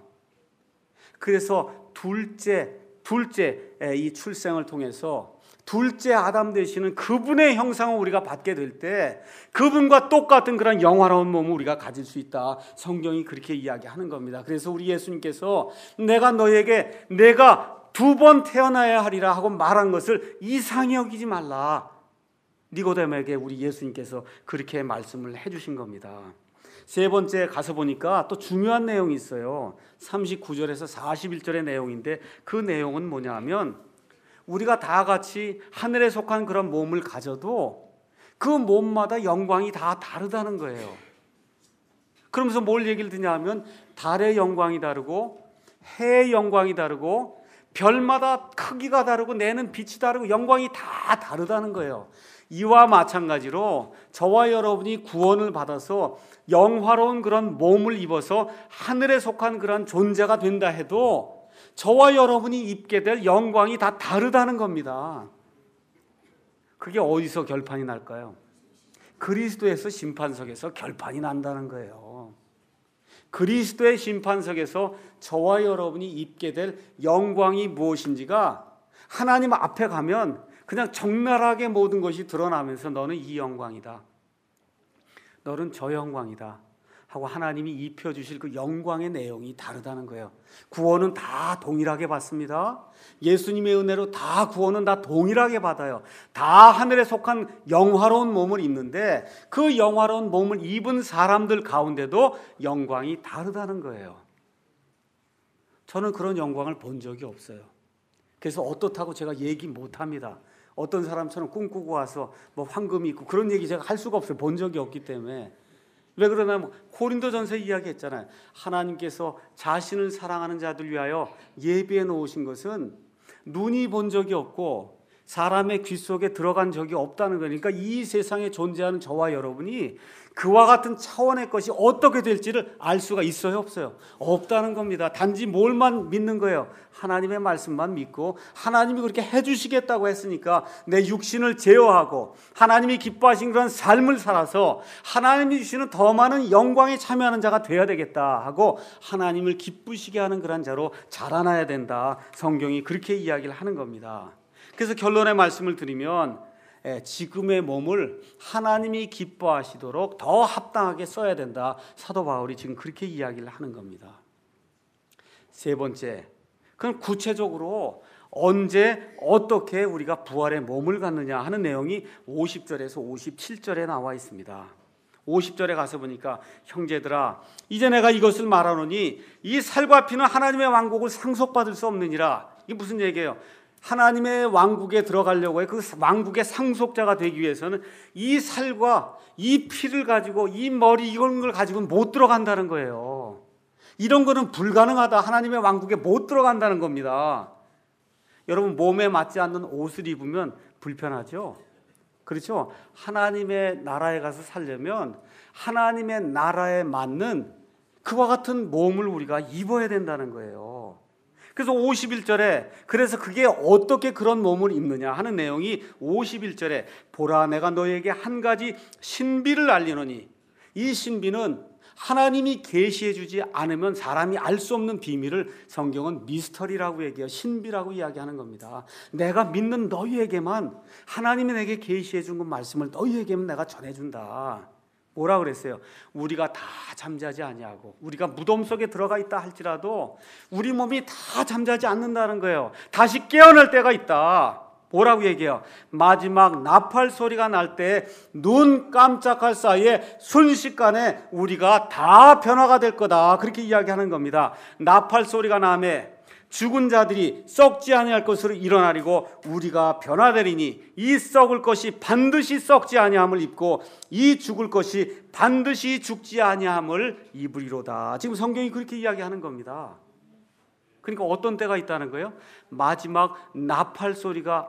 그래서 둘째 이 출생을 통해서 둘째 아담 되시는 그분의 형상을 우리가 받게 될 때 그분과 똑같은 그런 영화로운 몸을 우리가 가질 수 있다. 성경이 그렇게 이야기하는 겁니다. 그래서 우리 예수님께서 내가 너에게 내가 두 번 태어나야 하리라 하고 말한 것을 이상히 여기지 말라. 니고데모에게 우리 예수님께서 그렇게 말씀을 해주신 겁니다. 세 번째 가서 보니까 또 중요한 내용이 있어요. 39절에서 41절의 내용인데 그 내용은 뭐냐 하면 우리가 다 같이 하늘에 속한 그런 몸을 가져도 그 몸마다 영광이 다 다르다는 거예요. 그러면서 뭘 얘기를 드냐 하면 달의 영광이 다르고 해의 영광이 다르고 별마다 크기가 다르고 내는 빛이 다르고 영광이 다 다르다는 거예요. 이와 마찬가지로 저와 여러분이 구원을 받아서 영화로운 그런 몸을 입어서 하늘에 속한 그런 존재가 된다 해도 저와 여러분이 입게 될 영광이 다 다르다는 겁니다. 그게 어디서 결판이 날까요? 그리스도에서 심판석에서 결판이 난다는 거예요. 그리스도의 심판석에서 저와 여러분이 입게 될 영광이 무엇인지가 하나님 앞에 가면 그냥 적나라하게 모든 것이 드러나면서 너는 이 영광이다, 너는 저 영광이다 하고 하나님이 입혀주실 그 영광의 내용이 다르다는 거예요. 구원은 다 동일하게 받습니다. 예수님의 은혜로 다 구원은 다 동일하게 받아요. 다 하늘에 속한 영화로운 몸을 입는데 그 영화로운 몸을 입은 사람들 가운데도 영광이 다르다는 거예요. 저는 그런 영광을 본 적이 없어요. 그래서 어떻다고 제가 얘기 못합니다. 어떤 사람처럼 꿈꾸고 와서 뭐 황금이 있고 그런 얘기 제가 할 수가 없어요. 본 적이 없기 때문에. 왜 그러냐면 고린도전서 이야기했잖아요. 하나님께서 자신을 사랑하는 자들 위하여 예비해 놓으신 것은 눈이 본 적이 없고 사람의 귀 속에 들어간 적이 없다는 거니까 이 세상에 존재하는 저와 여러분이 그와 같은 차원의 것이 어떻게 될지를 알 수가 있어요, 없어요? 없다는 겁니다. 단지 뭘만 믿는 거예요? 하나님의 말씀만 믿고 하나님이 그렇게 해주시겠다고 했으니까 내 육신을 제어하고 하나님이 기뻐하신 그런 삶을 살아서 하나님이 주시는 더 많은 영광에 참여하는 자가 되어야 되겠다 하고 하나님을 기쁘시게 하는 그런 자로 자라나야 된다. 성경이 그렇게 이야기를 하는 겁니다. 그래서 결론의 말씀을 드리면 지금의 몸을 하나님이 기뻐하시도록 더 합당하게 써야 된다. 사도 바울이 지금 그렇게 이야기를 하는 겁니다. 세 번째, 그럼 구체적으로 언제 어떻게 우리가 부활의 몸을 갖느냐 하는 내용이 50절에서 57절에 나와 있습니다. 50절에 가서 보니까 형제들아 이제 내가 이것을 말하노니 이 살과 피는 하나님의 왕국을 상속받을 수 없느니라. 이게 무슨 얘기예요? 하나님의 왕국에 들어가려고 해 그 왕국의 상속자가 되기 위해서는 이 살과 이 피를 가지고 이 머리 이런 걸 가지고는 못 들어간다는 거예요. 이런 거는 불가능하다. 하나님의 왕국에 못 들어간다는 겁니다. 여러분 몸에 맞지 않는 옷을 입으면 불편하죠? 그렇죠? 하나님의 나라에 가서 살려면 하나님의 나라에 맞는 그와 같은 몸을 우리가 입어야 된다는 거예요. 그래서 51절에 그래서 그게 어떻게 그런 몸을 입느냐 하는 내용이 51절에 보라 내가 너희에게 한 가지 신비를 알리노니 이 신비는 하나님이 계시해 주지 않으면 사람이 알 수 없는 비밀을 성경은 미스터리라고 얘기해요. 신비라고 이야기하는 겁니다. 내가 믿는 너희에게만 하나님이 내게 계시해 준 그 말씀을 너희에게만 내가 전해준다. 뭐라 그랬어요? 우리가 다 잠자지 아니하고 우리가 무덤 속에 들어가 있다 할지라도 우리 몸이 다 잠자지 않는다는 거예요. 다시 깨어날 때가 있다. 뭐라고 얘기해요? 마지막 나팔 소리가 날 때 눈 깜짝할 사이에 순식간에 우리가 다 변화가 될 거다. 그렇게 이야기하는 겁니다. 나팔 소리가 나매 죽은 자들이 썩지 아니할 것으로 일어나리고 우리가 변화되리니 이 썩을 것이 반드시 썩지 아니함을 입고 이 죽을 것이 반드시 죽지 아니함을 입으리로다. 지금 성경이 그렇게 이야기하는 겁니다. 그러니까 어떤 때가 있다는 거예요? 마지막 나팔 소리가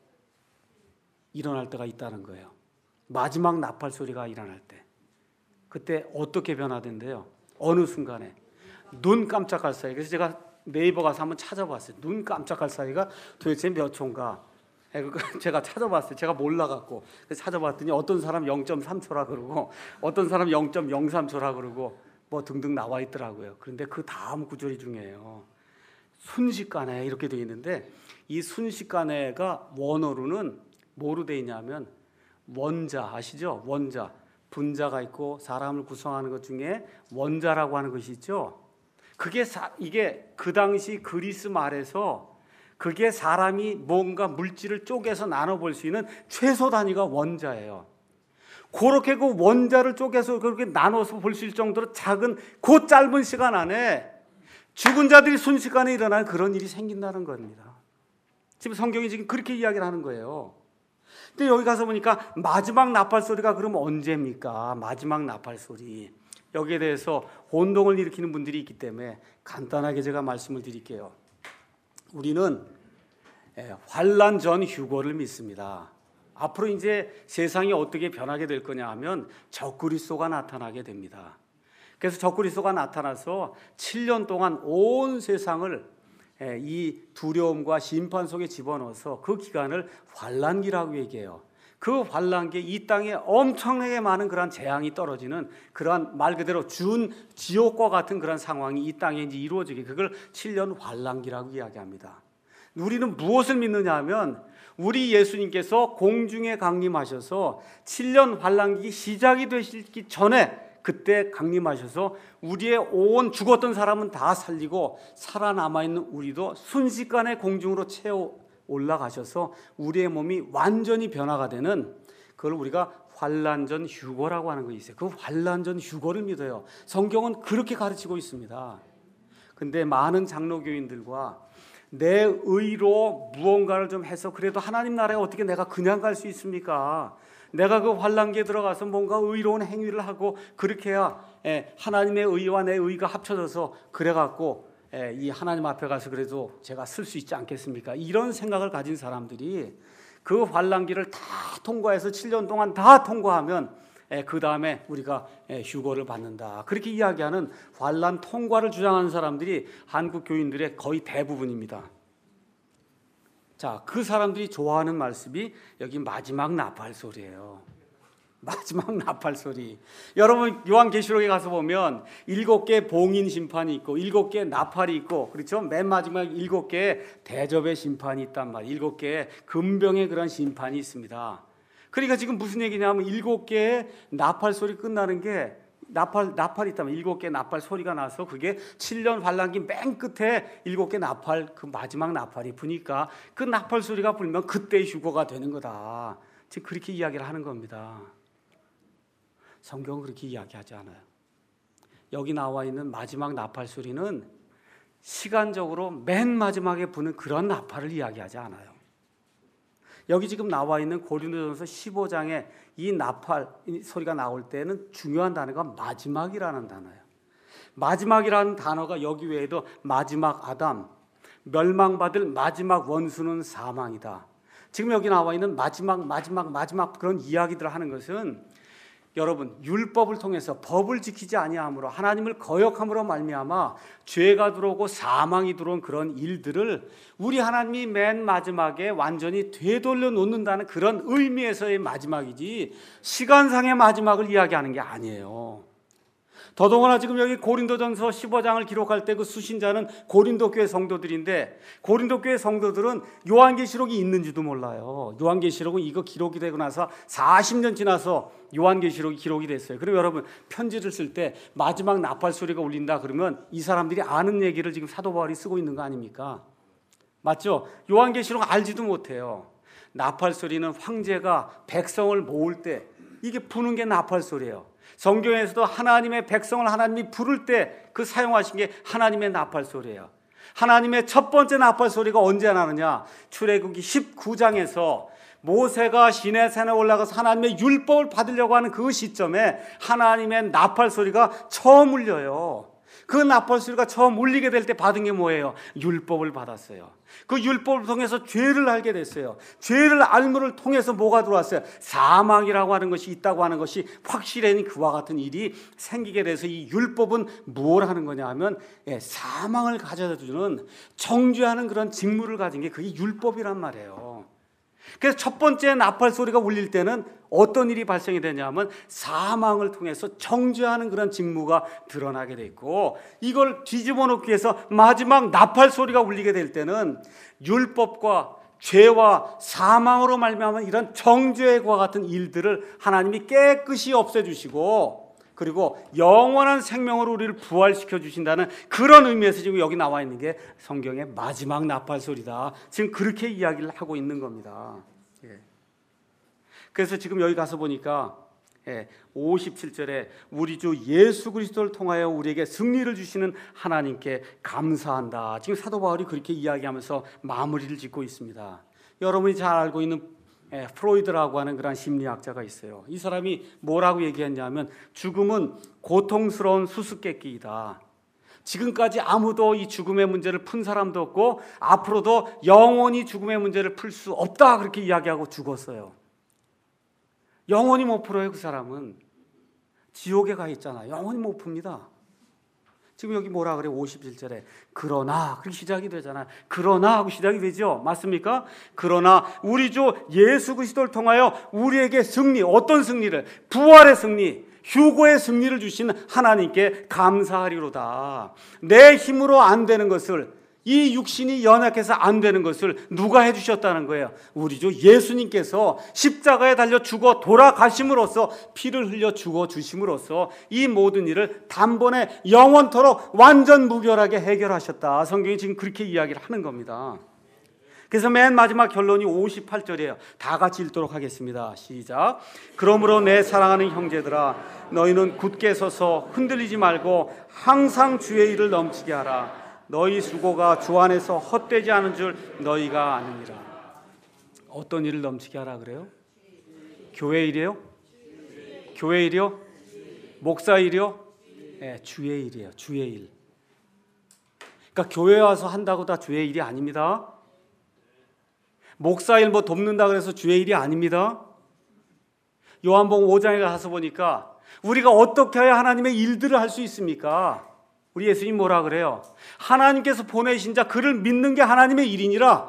일어날 때가 있다는 거예요. 마지막 나팔 소리가 일어날 때. 그때 어떻게 변화된대요? 어느 순간에 눈 깜짝할 사이. 그래서 제가 네이버 가서 한번 찾아봤어요. 눈 깜짝할 사이가 도대체 몇 초인가? 제가 찾아봤어요. 제가 몰라갖고 찾아봤더니 어떤 사람 0.3초라 그러고 어떤 사람 0.03초라 그러고 뭐 등등 나와 있더라고요. 그런데 그 다음 구절이 중요해요. 순식간에 이렇게 되어 있는데 이 순식간에가 원어로는 뭐로 되어 있냐면 원자 아시죠? 원자. 분자가 있고 사람을 구성하는 것 중에 원자라고 하는 것이 있죠. 이게 그 당시 그리스 말에서 그게 사람이 뭔가 물질을 쪼개서 나눠볼 수 있는 최소 단위가 원자예요. 그렇게 그 원자를 쪼개서 그렇게 나눠서 볼 수 있을 정도로 작은 그 짧은 시간 안에 죽은 자들이 순식간에 일어나는 그런 일이 생긴다는 겁니다. 지금 성경이 지금 그렇게 이야기를 하는 거예요. 근데 여기 가서 보니까 마지막 나팔 소리가 그럼 언제입니까? 마지막 나팔 소리. 여기에 대해서 혼동을 일으키는 분들이 있기 때문에 간단하게 제가 말씀을 드릴게요. 우리는 환난 전 휴거를 믿습니다. 앞으로 이제 세상이 어떻게 변하게 될 거냐 하면 적그리스도가 나타나게 됩니다. 그래서 적그리스도가 나타나서 7년 동안 온 세상을 이 두려움과 심판 속에 집어넣어서 그 기간을 환난기라고 얘기해요. 그 환난기에 이 땅에 엄청나게 많은 그런 재앙이 떨어지는 그러한 말 그대로 준 지옥과 같은 그런 상황이 이 땅에 이제 이루어지게 그걸 7년 환난기라고 이야기합니다. 우리는 무엇을 믿느냐 하면 우리 예수님께서 공중에 강림하셔서 7년 환난기 시작이 되시기 전에 그때 강림하셔서 우리의 온 죽었던 사람은 다 살리고 살아남아있는 우리도 순식간에 공중으로 채워 올라가셔서 우리의 몸이 완전히 변화가 되는 그걸 우리가 환난전 휴거라고 하는 것이 있어요. 그 환난전 휴거를 믿어요. 성경은 그렇게 가르치고 있습니다. 근데 많은 장로교인들과 내 의로 무언가를 좀 해서 그래도 하나님 나라에 어떻게 내가 그냥 갈 수 있습니까? 내가 그 환난기에 들어가서 뭔가 의로운 행위를 하고 그렇게 해야 하나님의 의와 내 의가 합쳐져서 그래갖고 이 하나님 앞에 가서 그래도 제가 쓸 수 있지 않겠습니까? 이런 생각을 가진 사람들이 그 환난기를 다 통과해서 7년 동안 다 통과하면 그 다음에 우리가 휴거를 받는다. 그렇게 이야기하는 환난 통과를 주장하는 사람들이 한국 교인들의 거의 대부분입니다. 자, 그 사람들이 좋아하는 말씀이 여기 마지막 나팔 소리예요. 마지막 나팔 소리. 여러분 요한계시록에 가서 보면 7개 봉인 심판이 있고 7개 나팔이 있고 그렇죠? 맨 마지막 7개의 대접의 심판이 있단 말이에요. 7개의 금병의 그런 심판이 있습니다. 그러니까 지금 무슨 얘기냐면 7개의 나팔 소리 끝나는 게 나팔이 있다면 7개 나팔 소리가 나서 그게 7년 환난기 맨 끝에 7개 나팔 그 마지막 나팔이 부니까 그 나팔 소리가 불면 그때 휴거가 되는 거다. 지금 그렇게 이야기를 하는 겁니다. 성경은 그렇게 이야기하지 않아요. 여기 나와 있는 마지막 나팔 소리는 시간적으로 맨 마지막에 부는 그런 나팔을 이야기하지 않아요. 여기 지금 나와 있는 고린도전서 15장에 이 나팔 소리가 나올 때는 중요한 단어가 마지막이라는 단어예요. 마지막이라는 단어가 여기 외에도 마지막 아담, 멸망받을 마지막 원수는 사망이다. 지금 여기 나와 있는 마지막 그런 이야기들을 하는 것은 여러분 율법을 통해서 법을 지키지 아니함으로 하나님을 거역함으로 말미암아 죄가 들어오고 사망이 들어온 그런 일들을 우리 하나님이 맨 마지막에 완전히 되돌려 놓는다는 그런 의미에서의 마지막이지 시간상의 마지막을 이야기하는 게 아니에요. 더더구나 지금 여기 고린도전서 15장을 기록할 때 그 수신자는 고린도 교회 성도들인데 고린도 교회 성도들은 요한계시록이 있는지도 몰라요. 요한계시록은 이거 기록이 되고 나서 40년 지나서 요한계시록이 기록이 됐어요. 그럼 여러분 편지를 쓸 때 마지막 나팔 소리가 울린다 그러면 이 사람들이 아는 얘기를 지금 사도 바울이 쓰고 있는 거 아닙니까? 맞죠? 요한계시록 알지도 못해요. 나팔 소리는 황제가 백성을 모을 때 이게 부는 게 나팔 소리예요. 성경에서도 하나님의 백성을 하나님이 부를 때 그 사용하신 게 하나님의 나팔 소리예요. 하나님의 첫 번째 나팔 소리가 언제 나느냐? 출애굽기 19장에서 모세가 시내산에 올라가서 하나님의 율법을 받으려고 하는 그 시점에 하나님의 나팔 소리가 처음 울려요. 그 나팔 소리가 처음 울리게 될 때 받은 게 뭐예요? 율법을 받았어요. 그 율법을 통해서 죄를 알게 됐어요. 죄를 알므를 통해서 뭐가 들어왔어요? 사망이라고 하는 것이 있다고 하는 것이 확실히 그와 같은 일이 생기게 돼서 이 율법은 뭘 하는 거냐 하면 사망을 가져다 주는 정죄하는 그런 직무를 가진 게 그게 율법이란 말이에요. 그래서 첫 번째 나팔 소리가 울릴 때는 어떤 일이 발생이 되냐면 사망을 통해서 정죄하는 그런 직무가 드러나게 돼 있고 이걸 뒤집어 놓기 위해서 마지막 나팔 소리가 울리게 될 때는 율법과 죄와 사망으로 말미암은 이런 정죄와 같은 일들을 하나님이 깨끗이 없애주시고 그리고 영원한 생명으로 우리를 부활시켜 주신다는 그런 의미에서 지금 여기 나와 있는 게 성경의 마지막 나팔 소리다. 지금 그렇게 이야기를 하고 있는 겁니다. 그래서 지금 여기 가서 보니까 57절에 우리 주 예수 그리스도를 통하여 우리에게 승리를 주시는 하나님께 감사한다. 지금 사도 바울이 그렇게 이야기하면서 마무리를 짓고 있습니다. 여러분이 잘 알고 있는 프로이드라고 하는 그런 심리학자가 있어요. 이 사람이 뭐라고 얘기했냐면 죽음은 고통스러운 수수께끼이다. 지금까지 아무도 이 죽음의 문제를 푼 사람도 없고 앞으로도 영원히 죽음의 문제를 풀 수 없다 그렇게 이야기하고 죽었어요. 영원히 못 풀어요. 그 사람은 지옥에 가 있잖아. 영원히 못 풉니다. 지금 여기 뭐라 그래? 57절에 그러나 그렇게 시작이 되잖아요. 그러나 하고 시작이 되죠. 맞습니까? 그러나 우리 주 예수 그리스도를 통하여 우리에게 승리, 어떤 승리를? 부활의 승리, 휴거의 승리를 주신 하나님께 감사하리로다. 내 힘으로 안 되는 것을 이 육신이 연약해서 안 되는 것을 누가 해주셨다는 거예요? 우리 주 예수님께서 십자가에 달려 죽어 돌아가심으로써 피를 흘려 죽어 주심으로써 이 모든 일을 단번에 영원토록 완전 무결하게 해결하셨다. 성경이 지금 그렇게 이야기를 하는 겁니다. 그래서 맨 마지막 결론이 58절이에요. 다 같이 읽도록 하겠습니다. 시작. 그러므로 내 사랑하는 형제들아 너희는 굳게 서서 흔들리지 말고 항상 주의 일을 넘치게 하라. 너희 수고가 주 안에서 헛되지 않은 줄 너희가 아느니라. 어떤 일을 넘치게 하라 그래요? 교회 일이에요? 교회 일이요? 목사 일이요? 네, 주의 일이에요. 주의 일. 그러니까 교회 와서 한다고 다 주의 일이 아닙니다. 목사 일 뭐 돕는다 그래서 주의 일이 아닙니다. 요한복음 5장에 가서 보니까 우리가 어떻게 해야 하나님의 일들을 할 수 있습니까? 우리 예수님 뭐라 그래요? 하나님께서 보내신 자 그를 믿는 게 하나님의 일이니라.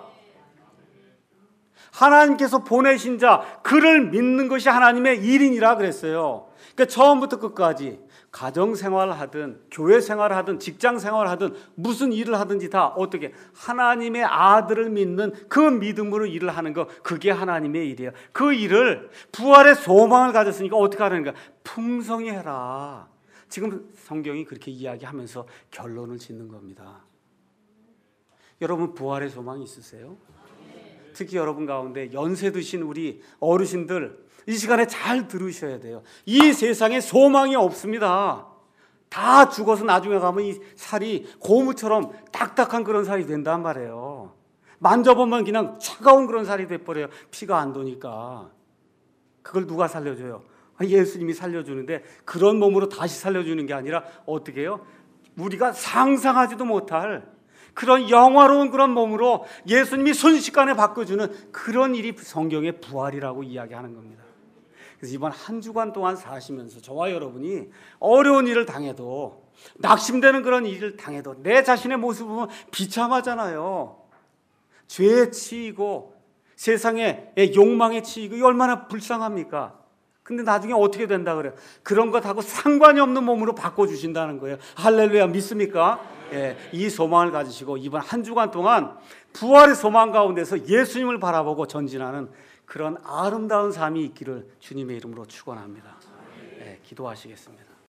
하나님께서 보내신 자 그를 믿는 것이 하나님의 일이니라 그랬어요. 그러니까 처음부터 끝까지 가정생활을 하든 교회생활을 하든 직장생활을 하든 무슨 일을 하든지 다 어떻게 하나님의 아들을 믿는 그 믿음으로 일을 하는 거 그게 하나님의 일이에요. 그 일을 부활의 소망을 가졌으니까 어떻게 하는 거야? 풍성히 해라. 지금 성경이 그렇게 이야기하면서 결론을 짓는 겁니다. 여러분 부활의 소망이 있으세요? 특히 여러분 가운데 연세 드신 우리 어르신들 이 시간에 잘 들으셔야 돼요. 이 세상에 소망이 없습니다. 다 죽어서 나중에 가면 이 살이 고무처럼 딱딱한 그런 살이 된단 말이에요. 만져보면 그냥 차가운 그런 살이 돼버려요. 피가 안 도니까. 그걸 누가 살려줘요? 예수님이 살려주는데 그런 몸으로 다시 살려주는 게 아니라 어떻게 해요? 우리가 상상하지도 못할 그런 영화로운 그런 몸으로 예수님이 순식간에 바꿔주는 그런 일이 성경의 부활이라고 이야기하는 겁니다. 그래서 이번 한 주간 동안 사시면서 저와 여러분이 어려운 일을 당해도, 낙심되는 그런 일을 당해도 내 자신의 모습을 보면 비참하잖아요. 죄에 치이고 세상의 욕망에 치이고 이게 얼마나 불쌍합니까? 근데 나중에 어떻게 된다 그래요? 그런 것하고 상관이 없는 몸으로 바꿔주신다는 거예요. 할렐루야, 믿습니까? 예, 이 소망을 가지시고 이번 한 주간 동안 부활의 소망 가운데서 예수님을 바라보고 전진하는 그런 아름다운 삶이 있기를 주님의 이름으로 축원합니다. 예, 기도하시겠습니다.